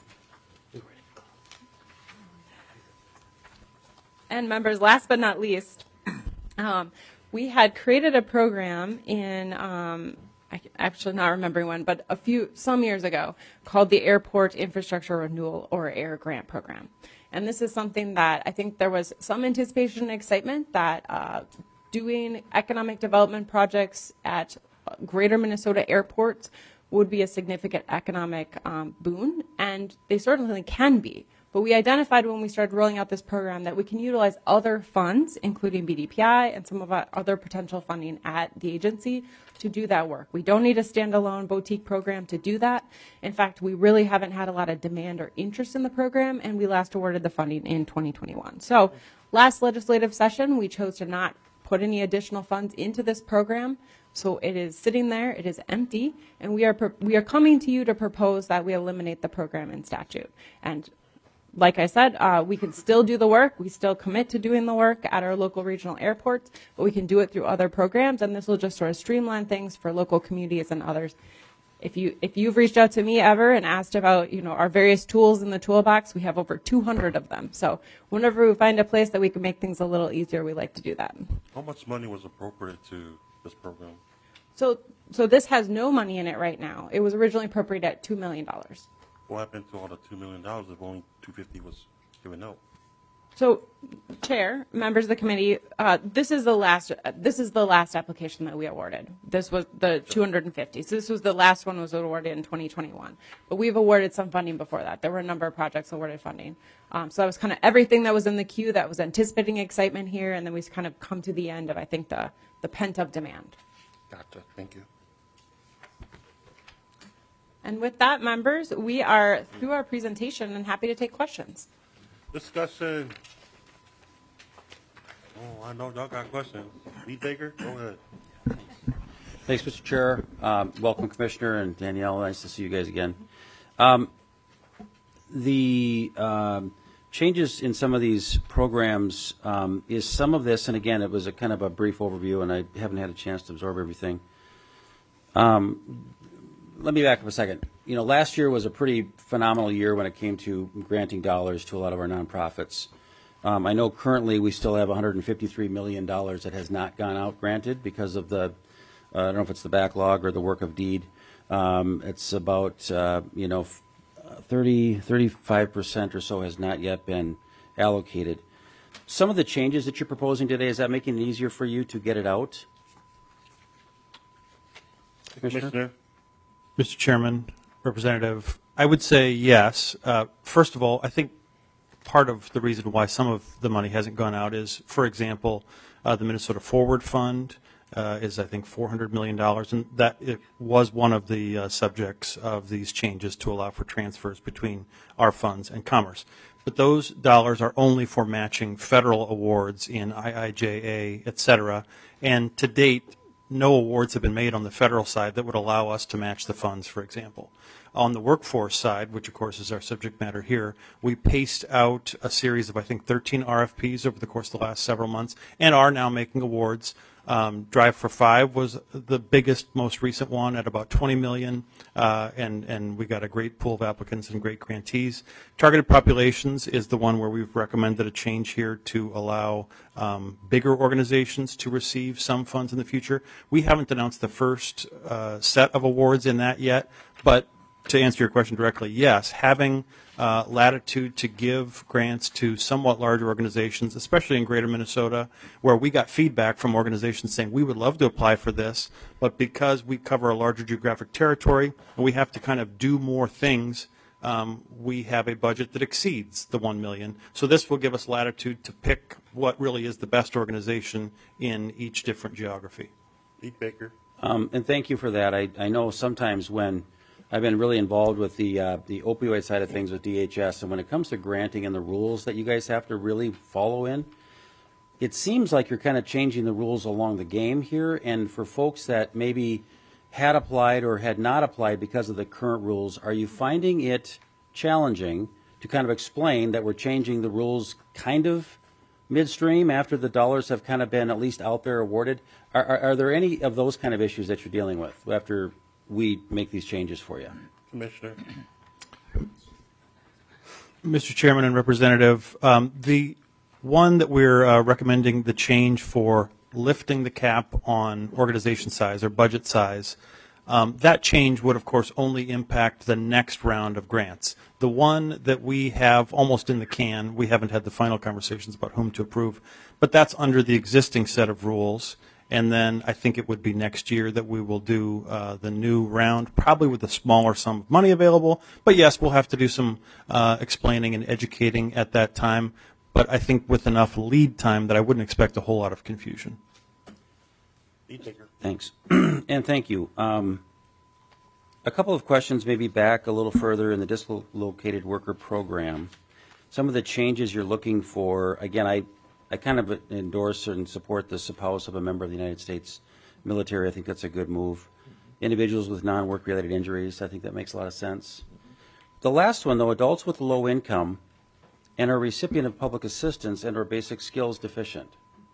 And members, last but not least, um, we had created a program in, um, I actually not remembering when, but a few, some years ago, called the Airport Infrastructure Renewal, or AIR Grant Program. And this is something that I think there was some anticipation and excitement that uh, doing economic development projects at greater Minnesota airports would be a significant economic um, boon, and they certainly can be. But we identified when we started rolling out this program that we can utilize other funds, including B D P I and some of our other potential funding at the agency, to do that work. We don't need a standalone boutique program to do that. In fact, we really haven't had a lot of demand or interest in the program, and we last awarded the funding in twenty twenty-one. So last legislative session, we chose to not put any additional funds into this program So it is sitting there, it is empty, and we are pro- we are coming to you to propose that we eliminate the program in statute. And like I said, uh, we can still do the work. We still commit to doing the work at our local regional airports, but we can do it through other programs, and this will just sort of streamline things for local communities and others. If you if you've reached out to me ever and asked about you know our various tools in the toolbox, we have over two hundred of them. So whenever we find a place that we can make things a little easier, we like to do that. How much money was appropriated to this program? So so this has no money in it right now. It was originally appropriated at two million dollars. What happened to all the two million dollars if only two fifty was given out? So, Chair, members of the committee, uh, this is the last. Uh, this is the last application that we awarded. This was the two hundred fifty. So this was the last one was awarded in twenty twenty-one. But we've awarded some funding before that. There were a number of projects awarded funding. Um, so that was kind of everything that was in the queue that was anticipating excitement here, and then we kind of come to the end of I think the the pent up demand. Gotcha. Thank you. And with that, members, we are through our presentation and happy to take questions. Discussion. Oh, I know y'all got questions. Lee Baker, go ahead. Thanks, Mister Chair. Um, welcome, Commissioner, and Danielle. Nice to see you guys again. Um, the um, changes in some of these programs um, is some of this, and again, it was a kind of a brief overview, and I haven't had a chance to absorb everything. Um, let me back up a second. You know, last year was a pretty phenomenal year when it came to granting dollars to a lot of our nonprofits. Um, I know currently we still have one hundred fifty-three million dollars that has not gone out granted because of the, uh, I don't know if it's the backlog or the work of deed. Um, it's about, uh, you know, thirty, thirty-five percent or so has not yet been allocated. Some of the changes that you're proposing today, is that making it easier for you to get it out? Commissioner? Commissioner? Mister Chairman, Representative, I would say yes. Uh, first of all, I think part of the reason why some of the money hasn't gone out is, for example, uh, the Minnesota Forward Fund uh, is, I think, four hundred million dollars, and that it was one of the uh, subjects of these changes to allow for transfers between our funds and Commerce. But those dollars are only for matching federal awards in I I J A, et cetera, and to date, no awards have been made on the federal side that would allow us to match the funds, for example. On the workforce side, which of course is our subject matter here, we paced out a series of, I think, thirteen R F Ps over the course of the last several months and are now making awards. Um, Drive for Five was the biggest, most recent one at about twenty million dollars, uh, and, and we got a great pool of applicants and great grantees. Targeted Populations is the one where we've recommended a change here to allow um, bigger organizations to receive some funds in the future. We haven't announced the first uh, set of awards in that yet, but to answer your question directly, yes, having uh, latitude to give grants to somewhat larger organizations, especially in greater Minnesota, where we got feedback from organizations saying we would love to apply for this, but because we cover a larger geographic territory and we have to kind of do more things, um, we have a budget that exceeds the one million dollars. So this will give us latitude to pick what really is the best organization in each different geography. Pete Baker. Um, and thank you for that. I, I know sometimes when I've been really involved with the uh, the opioid side of things with D H S, and when it comes to granting and the rules that you guys have to really follow in, it seems like you're kind of changing the rules along the game here. And for folks that maybe had applied or had not applied because of the current rules, are you finding it challenging to kind of explain that we're changing the rules kind of midstream after the dollars have kind of been at least out there awarded? Are, are, are there any of those kind of issues that you're dealing with after we make these changes for you? Commissioner. Mister Chairman and Representative, um, the one that we're uh, recommending the change for lifting the cap on organization size or budget size, um, that change would, of course, only impact the next round of grants. The one that we have almost in the can, we haven't had the final conversations about whom to approve, but that's under the existing set of rules. And then I think it would be next year that we will do uh, the new round, probably with a smaller sum of money available. But yes, we'll have to do some uh, explaining and educating at that time. But I think with enough lead time that I wouldn't expect a whole lot of confusion. Thanks. And thank you. Um, a couple of questions maybe back a little further in the dislocated worker program. Some of the changes you're looking for, again, I I kind of endorse and support the spouse of a member of the United States military, I think that's a good move. Individuals with non-work related injuries, I think that makes a lot of sense. The last one, though, adults with low income and are recipient of public assistance and are basic skills deficient.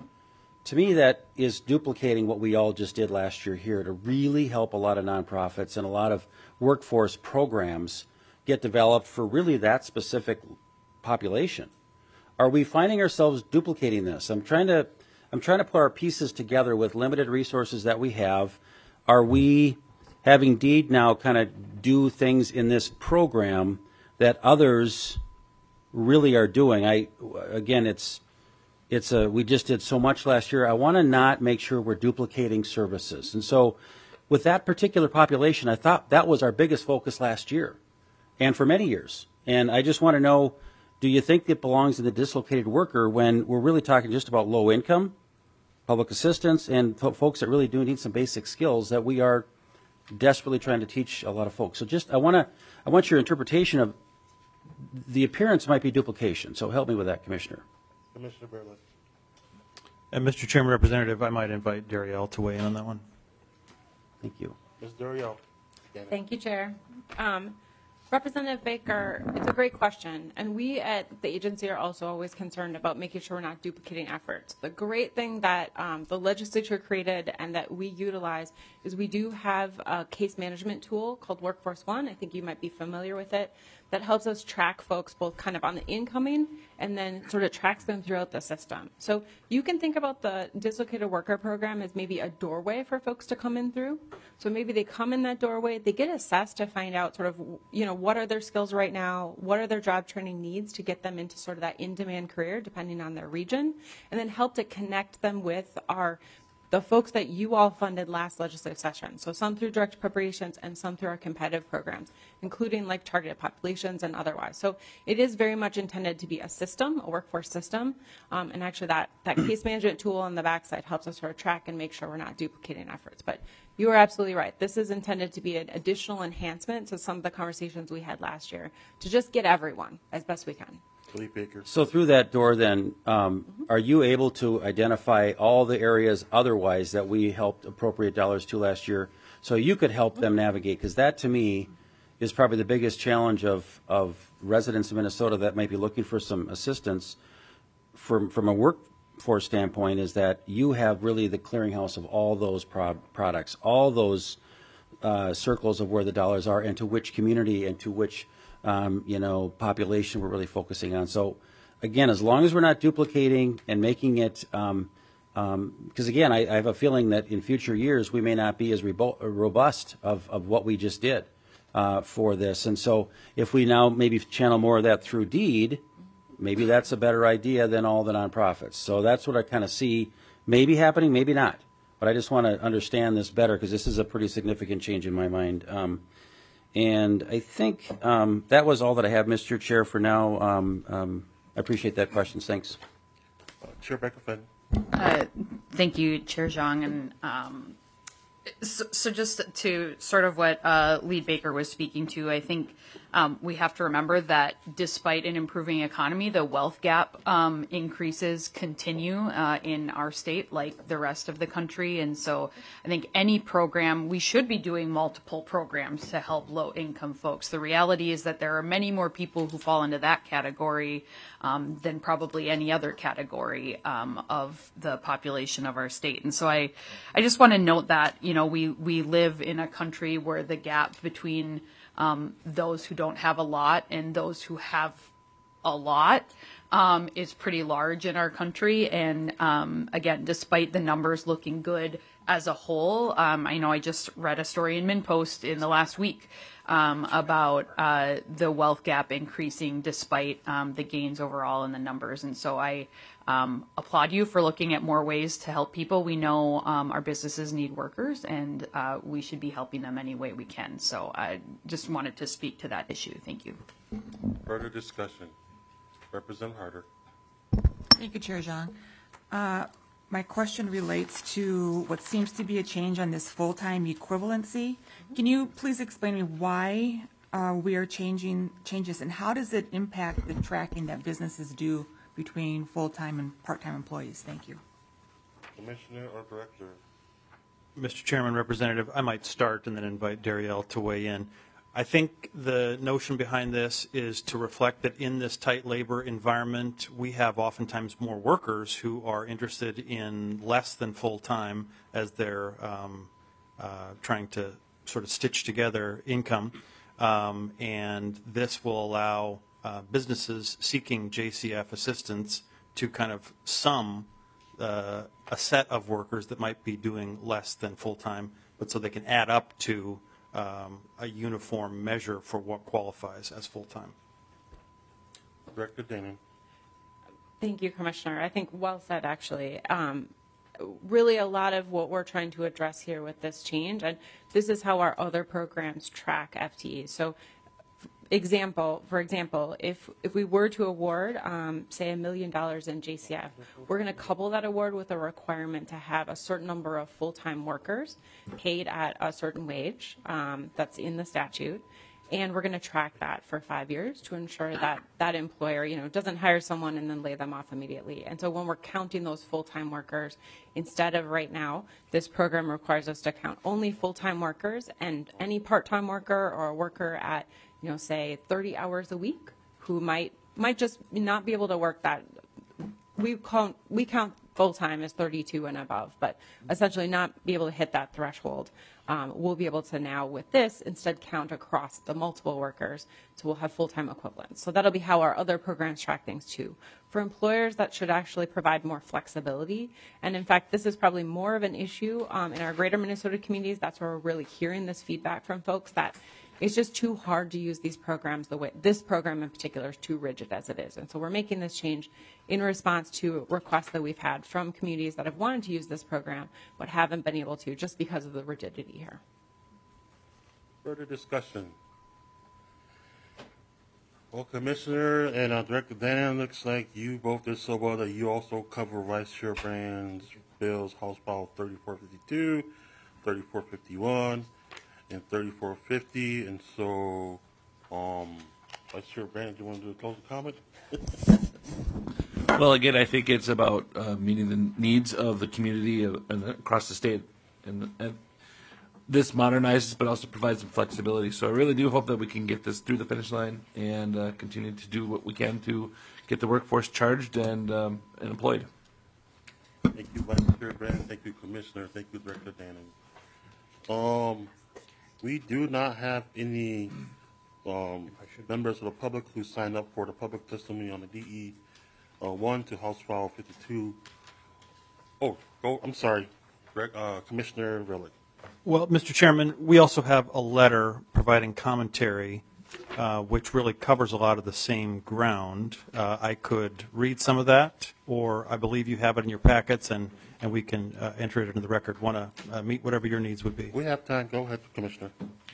To me, that is duplicating what we all just did last year here to really help a lot of nonprofits and a lot of workforce programs get developed for really that specific population. Are we finding ourselves duplicating this? I'm trying to, I'm trying to put our pieces together with limited resources that we have. Are we having DEED now kind of do things in this program that others really are doing? I, again, it's, it's a, we just did so much last year. I want to not make sure we're duplicating services. And so with that particular population, I thought that was our biggest focus last year and for many years. And I just want to know, do you think it belongs in the dislocated worker when we're really talking just about low income, public assistance, and folks that really do need some basic skills that we are desperately trying to teach a lot of folks? So just, I want to, I want your interpretation of the appearance might be duplication. So help me with that, Commissioner. Commissioner Berlin. And Mister Chairman, Representative, I might invite Darielle to weigh in on that one. Thank you. Miz Darielle. Thank you, Chair. Um, Representative Baker, it's a great question, and we at the agency are also always concerned about making sure we're not duplicating efforts. The great thing that um, the legislature created and that we utilize is we do have a case management tool called Workforce One. I think you might be familiar with it. That helps us track folks both kind of on the incoming and then sort of tracks them throughout the system. So you can think about the dislocated worker program as maybe a doorway for folks to come in through. So maybe they come in that doorway, they get assessed to find out sort of, you know, what are their skills right now, what are their job training needs to get them into sort of that in-demand career depending on their region, and then help to connect them with our the folks that you all funded last legislative session. So some through direct appropriations and some through our competitive programs, including like targeted populations and otherwise. So it is very much intended to be a system, a workforce system. Um, and actually that, that case management tool on the backside helps us sort of track and make sure we're not duplicating efforts. But you are absolutely right. This is intended to be an additional enhancement to some of the conversations we had last year to just get everyone as best we can. So through that door, then, um, are you able to identify all the areas otherwise that we helped appropriate dollars to last year so you could help them navigate? Because that, to me, is probably the biggest challenge of, of residents in Minnesota that might be looking for some assistance from, from a workforce standpoint, is that you have really the clearinghouse of all those pro- products, all those uh, circles of where the dollars are and to which community and to which Um, you know, population we're really focusing on. So, again, as long as we're not duplicating and making it, um, um, because again, I, I have a feeling that in future years we may not be as rebo- robust of, of what we just did uh, for this. And so, if we now maybe channel more of that through DEED, maybe that's a better idea than all the nonprofits. So that's what I kind of see maybe happening, maybe not. But I just want to understand this better because this is a pretty significant change in my mind. Um, And I think um, that was all that I have, Mister Chair, for now. Um, um, I appreciate that question. Thanks. Uh, Chair Becker Fenn. Uh, thank you, Chair Zhang. And um, so, so just to sort of what uh, Lead Baker was speaking to, I think um, we have to remember that despite an improving economy, the wealth gap um, increases continue uh, in our state like the rest of the country. And so I think any program, we should be doing multiple programs to help low-income folks. The reality is that there are many more people who fall into that category um, than probably any other category um, of the population of our state. And so I, I just want to note that, you know, we, we live in a country where the gap between um, those who don't have a lot and those who have a lot um, is pretty large in our country. And um, again, despite the numbers looking good as a whole, um, I know I just read a story in MinnPost in the last week um, about uh, the wealth gap increasing despite um, the gains overall in the numbers. And so I um, applaud you for looking at more ways to help people. We know um, our businesses need workers, and uh, we should be helping them any way we can. So I just wanted to speak to that issue. Thank you. Further discussion. Representative Harder. Thank you, Chair Zhang. Uh, my question relates to what seems to be a change on this full-time equivalency. Can you please explain to me why uh, we are changing changes, and how does it impact the tracking that businesses do between full-time and part-time employees? Thank you. Commissioner or Director? Mister Chairman, Representative, I might start and then invite Darielle to weigh in. I think the notion behind this is to reflect that in this tight labor environment, we have oftentimes more workers who are interested in less than full-time as they're um, uh, trying to sort of stitch together income. Um, and this will allow uh, businesses seeking J C F assistance to kind of sum uh, a set of workers that might be doing less than full-time, but so they can add up to um, a uniform measure for what qualifies as full-time. Director Danon. Thank you, Commissioner. I think well said, actually. Um, really a lot of what we're trying to address here with this change, and this is how our other programs track F T Es. So example, for example, if if we were to award, um, say, a million dollars in J C F, we're going to couple that award with a requirement to have a certain number of full-time workers paid at a certain wage um, that's in the statute. And we're going to track that for five years to ensure that that employer, you know, doesn't hire someone and then lay them off immediately. And so when we're counting those full-time workers, instead of right now, this program requires us to count only full-time workers, and any part-time worker or a worker at, you know, say thirty hours a week who might might just not be able to work that. We count we count full-time as thirty-two and above, but essentially not be able to hit that threshold. Um, we'll be able to now, with this, instead count across the multiple workers, so we'll have full-time equivalents. So that'll be how our other programs track things too. For employers, that should actually provide more flexibility, and in fact, this is probably more of an issue um, in our greater Minnesota communities. That's where we're really hearing this feedback from folks, that it's just too hard to use these programs the way, this program in particular is too rigid as it is. And so we're making this change in response to requests that we've had from communities that have wanted to use this program but haven't been able to just because of the rigidity here. Further discussion? Well, Commissioner and uh, Director Dan, looks like you both did so well that you also cover Vice Chair Brand's bills, House File thirty-four fifty-two, thirty-four fifty-one, and thirty-four fifty, and so, um, Vice Chair Brand, do you want to do a closing comment? Well, again, I think it's about uh, meeting the needs of the community uh, and across the state, and, and this modernizes, but also provides some flexibility. So I really do hope that we can get this through the finish line and uh, continue to do what we can to get the workforce charged and, um, and employed. Thank you, Vice Chair Brand. Thank you, Commissioner. Thank you, Director Danon. Um, we do not have any um, members of the public who signed up for the public testimony on the D E uh, one to House File fifty-two. Oh, oh, I'm sorry, uh, Commissioner Rillick. Well, Mister Chairman, we also have a letter providing commentary, uh, which really covers a lot of the same ground. Uh, I could read some of that, or I believe you have it in your packets, and, and we can uh, enter it into the record. Want to uh, meet whatever your needs would be. We have time. Go ahead, Commissioner.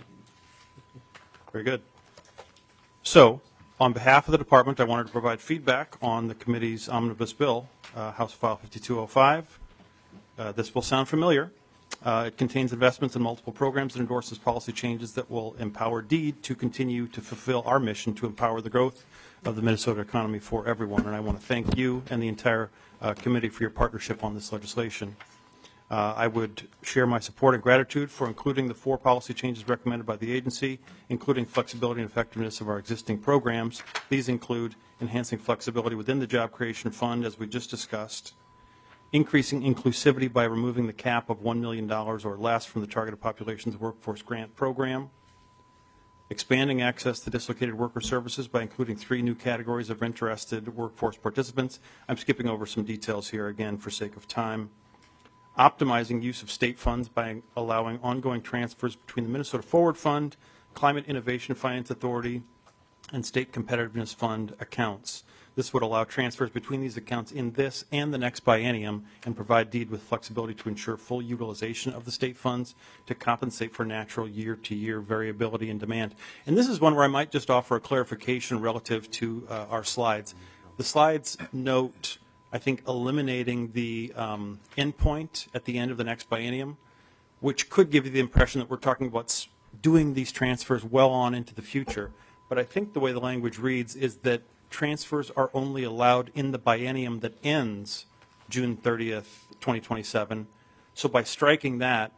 Very good. So, on behalf of the department, I wanted to provide feedback on the committee's omnibus bill, uh, House File fifty-two oh five. Uh, this will sound familiar. Uh, it contains investments in multiple programs and endorses policy changes that will empower DEED to continue to fulfill our mission to empower the growth of the Minnesota economy for everyone. And I want to thank you and the entire uh, committee for your partnership on this legislation. Uh, I would share my support and gratitude for including the four policy changes recommended by the agency, including flexibility and effectiveness of our existing programs. These include enhancing flexibility within the Job Creation Fund, as we just discussed, increasing inclusivity by removing the cap of one million dollars or less from the Targeted Populations Workforce Grant Program, expanding access to dislocated worker services by including three new categories of interested workforce participants. I'm skipping over some details here again for sake of time. Optimizing use of state funds by allowing ongoing transfers between the Minnesota Forward Fund, Climate Innovation Finance Authority, and State Competitiveness Fund accounts. This would allow transfers between these accounts in this and the next biennium and provide DEED with flexibility to ensure full utilization of the state funds to compensate for natural year-to-year variability in demand. And this is one where I might just offer a clarification relative to uh, our slides. The slides note, I think, eliminating the um, endpoint at the end of the next biennium, which could give you the impression that we're talking about doing these transfers well on into the future. But I think the way the language reads is that transfers are only allowed in the biennium that ends June thirtieth, twenty twenty-seven. So by striking that,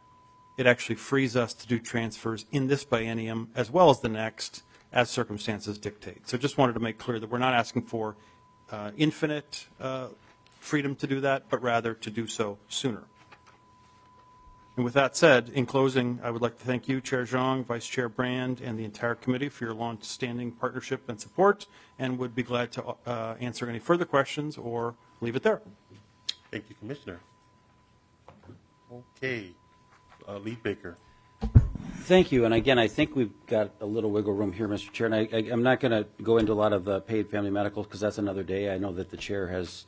it actually frees us to do transfers in this biennium as well as the next as circumstances dictate. So just wanted to make clear that we're not asking for uh, infinite uh, freedom to do that, but rather to do so sooner. And with that said, in closing, I would like to thank you, Chair Zhang, Vice Chair Brand, and the entire committee for your long-standing partnership and support, and would be glad to uh, answer any further questions or leave it there. Thank you, Commissioner. Okay, uh, Lead Baker. Thank you. And again, I think we've got a little wiggle room here, Mister Chair. And I, I, I'm not going to go into a lot of the paid family medical because that's another day. I know that the chair has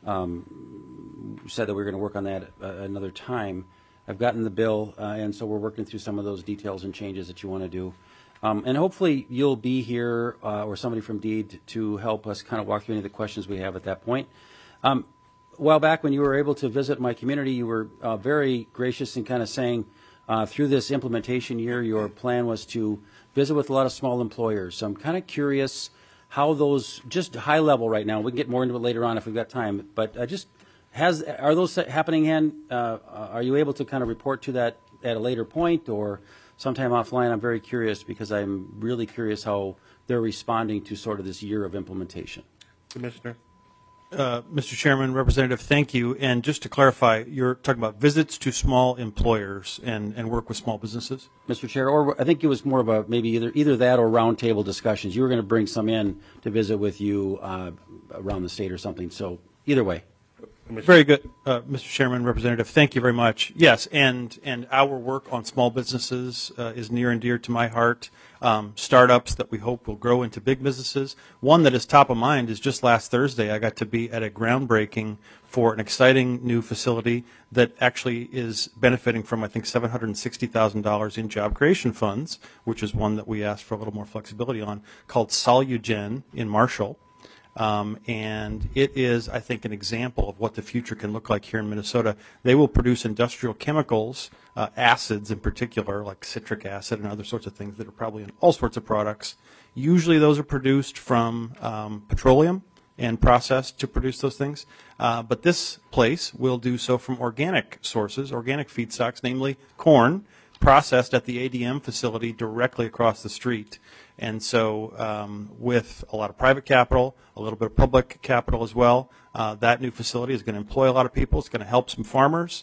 um, said that we're going to work on that uh, another time. I've gotten the bill, uh, and so we're working through some of those details and changes that you want to do. Um, and hopefully you'll be here uh, or somebody from DEED to help us kind of walk through any of the questions we have at that point. Um, a while back when you were able to visit my community, you were uh, very gracious in kind of saying, Uh, through this implementation year, your plan was to visit with a lot of small employers. So I'm kind of curious how those, just high level right now, we can get more into it later on if we've got time, but uh, just has, are those happening, and uh, are you able to kind of report to that at a later point or sometime offline? I'm very curious because I'm really curious how they're responding to sort of this year of implementation. Commissioner. Uh, Mister Chairman, Representative, thank you. And just to clarify, you're talking about visits to small employers and, and work with small businesses? Mister Chair, or I think it was more of a maybe either either that or roundtable discussions. You were going to bring some in to visit with you uh, around the state or something. So either way. Very good, uh, Mister Chairman, Representative. Thank you very much. Yes, and and our work on small businesses uh, is near and dear to my heart. Um, startups that we hope will grow into big businesses. One that is top of mind is just last Thursday I got to be at a groundbreaking for an exciting new facility that actually is benefiting from, I think, seven hundred sixty thousand dollars in job creation funds, which is one that we asked for a little more flexibility on, called Solugen in Marshall. Um, and it is, I think, an example of what the future can look like here in Minnesota. They will produce industrial chemicals, uh, acids in particular, like citric acid and other sorts of things that are probably in all sorts of products. Usually those are produced from um, petroleum and processed to produce those things. Uh, but this place will do so from organic sources, organic feedstocks, namely corn, processed at the A D M facility directly across the street. And so um, with a lot of private capital, a little bit of public capital as well, uh, that new facility is going to employ a lot of people. It's going to help some farmers.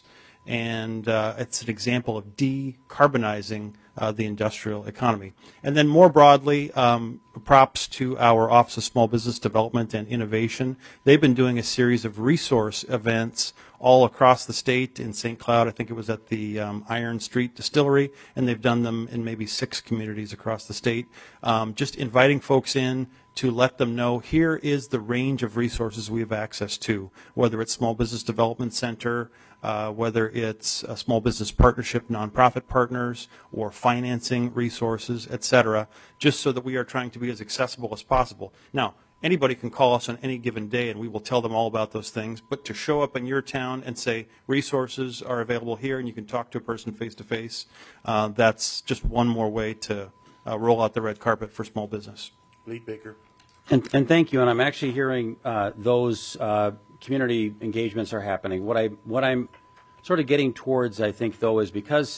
And uh, it's an example of decarbonizing uh, the industrial economy. And then more broadly, um, props to our Office of Small Business Development and Innovation. They've been doing a series of resource events all across the state. In Saint Cloud, I think it was at the um, Iron Street Distillery, and they've done them in maybe six communities across the state, um, just inviting folks in to let them know here is the range of resources we have access to, whether it's Small Business Development Center, uh, whether it's a small business partnership, nonprofit partners, or financing resources, et cetera, just so that we are trying to be as accessible as possible. Now, anybody can call us on any given day and we will tell them all about those things, but to show up in your town and say resources are available here and you can talk to a person face to face, uh, that's just one more way to uh, roll out the red carpet for small business. Lead Baker. And, and thank you. And I'm actually hearing uh, those uh, community engagements are happening. What I what I'm sort of getting towards, I think, though, is because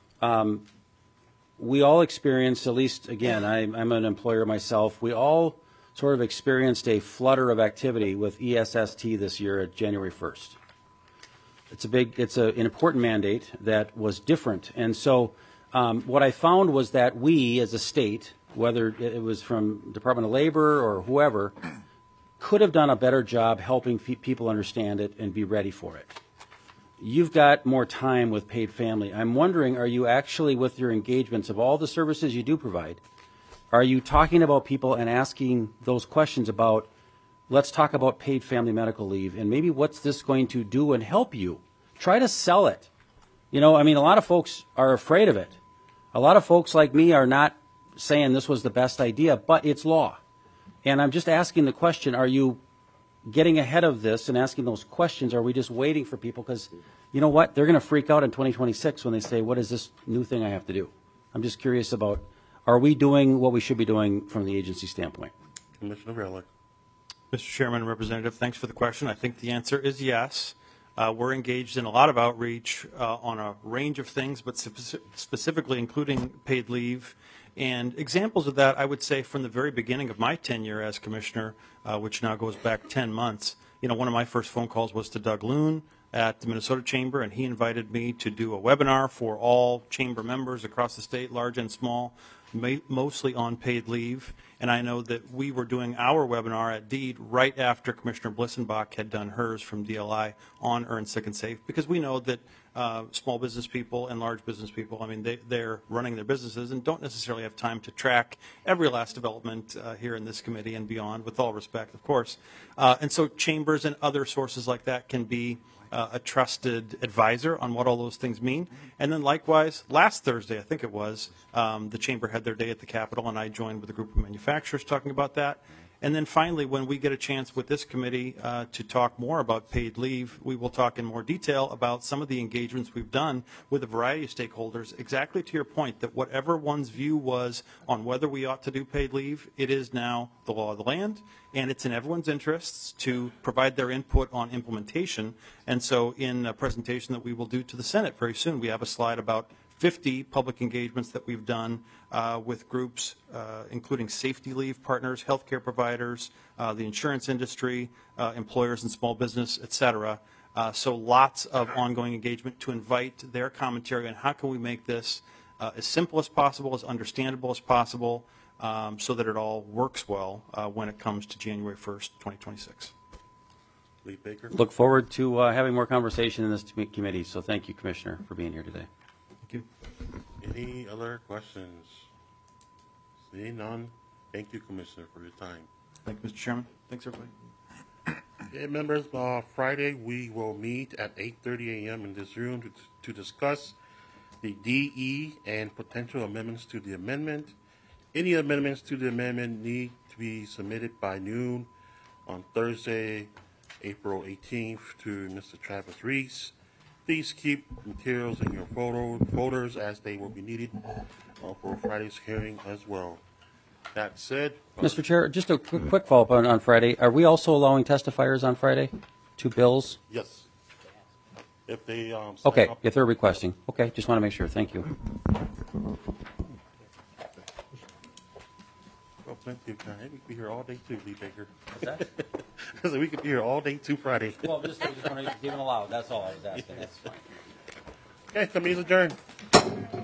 um, we all experienced, at least again, I, I'm an employer myself. We all sort of experienced a flutter of activity with E S S T this year at January first. It's a big, it's a, an important mandate that was different. And so um, what I found was that we as a state, whether it was from Department of Labor or whoever, could have done a better job helping people understand it and be ready for it. You've got more time with paid family. I'm wondering, are you actually, with your engagements of all the services you do provide, are you talking about people and asking those questions about, let's talk about paid family medical leave and maybe what's this going to do and help you? Try to sell it. You know, I mean, a lot of folks are afraid of it. A lot of folks like me are not saying this was the best idea, but it's law. And I'm just asking the question, are you getting ahead of this and asking those questions? Or are we just waiting for people? Because you know what? They're going to freak out in twenty twenty-six when they say, what is this new thing I have to do? I'm just curious about, are we doing what we should be doing from the agency standpoint? Commissioner Ehrlich. Mister Chairman and Representative, thanks for the question. I think the answer is yes. Uh, we're engaged in a lot of outreach uh, on a range of things, but spe- specifically including paid leave. And examples of that, I would say, from the very beginning of my tenure as commissioner, uh, which now goes back ten months. You know, one of my first phone calls was to Doug Loon at the Minnesota Chamber, and he invited me to do a webinar for all chamber members across the state, large and small, ma- mostly on paid leave. And I know that we were doing our webinar at DEED right after Commissioner Blissenbach had done hers from D L I on Earn Sick and Safe, because we know that uh, small business people and large business people, I mean, they, they're running their businesses and don't necessarily have time to track every last development uh, here in this committee and beyond, with all respect, of course. Uh, and so chambers and other sources like that can be Uh, a trusted advisor on what all those things mean. And then likewise, last Thursday, I think it was, um, the Chamber had their day at the Capitol, and I joined with a group of manufacturers talking about that. And then finally, when we get a chance with this committee uh, to talk more about paid leave, we will talk in more detail about some of the engagements we've done with a variety of stakeholders, exactly to your point, that whatever one's view was on whether we ought to do paid leave, it is now the law of the land, and it's in everyone's interests to provide their input on implementation. And so in a presentation that we will do to the Senate very soon, we have a slide about fifty public engagements that we've done uh, with groups, uh, including safety leave partners, healthcare providers, uh, the insurance industry, uh, employers and small business, et cetera. Uh, so lots of ongoing engagement to invite their commentary on how can we make this uh, as simple as possible, as understandable as possible, um, so that it all works well uh, when it comes to January first, twenty twenty-six. Lee Baker. Look forward to uh, having more conversation in this committee. So thank you, Commissioner, for being here today. Thank you. Any other questions? Seeing none, thank you, Commissioner, for your time. Thank you, Mister Chairman. Thanks, everybody. Okay, members, uh, Friday we will meet at eight thirty a m in this room to, to discuss the D E and potential amendments to the amendment. Any amendments to the amendment need to be submitted by noon on Thursday, April eighteenth, to Mister Travis Reese. Please keep materials in your photo, folders as they will be needed uh, for Friday's hearing as well. That said, Mister Chair, just a quick, quick follow-up on, on Friday. Are we also allowing testifiers on Friday to bills? yes. If they um, sign Okay, up, if they're requesting. Okay, just want to make sure. Thank you. well, plenty of time. We could be here all day too, Lee Baker. What's that? Because we could be here all day too Friday. Well, just, just want to even allowed. That's all I was asking. That's fine. Okay, committee's adjourned.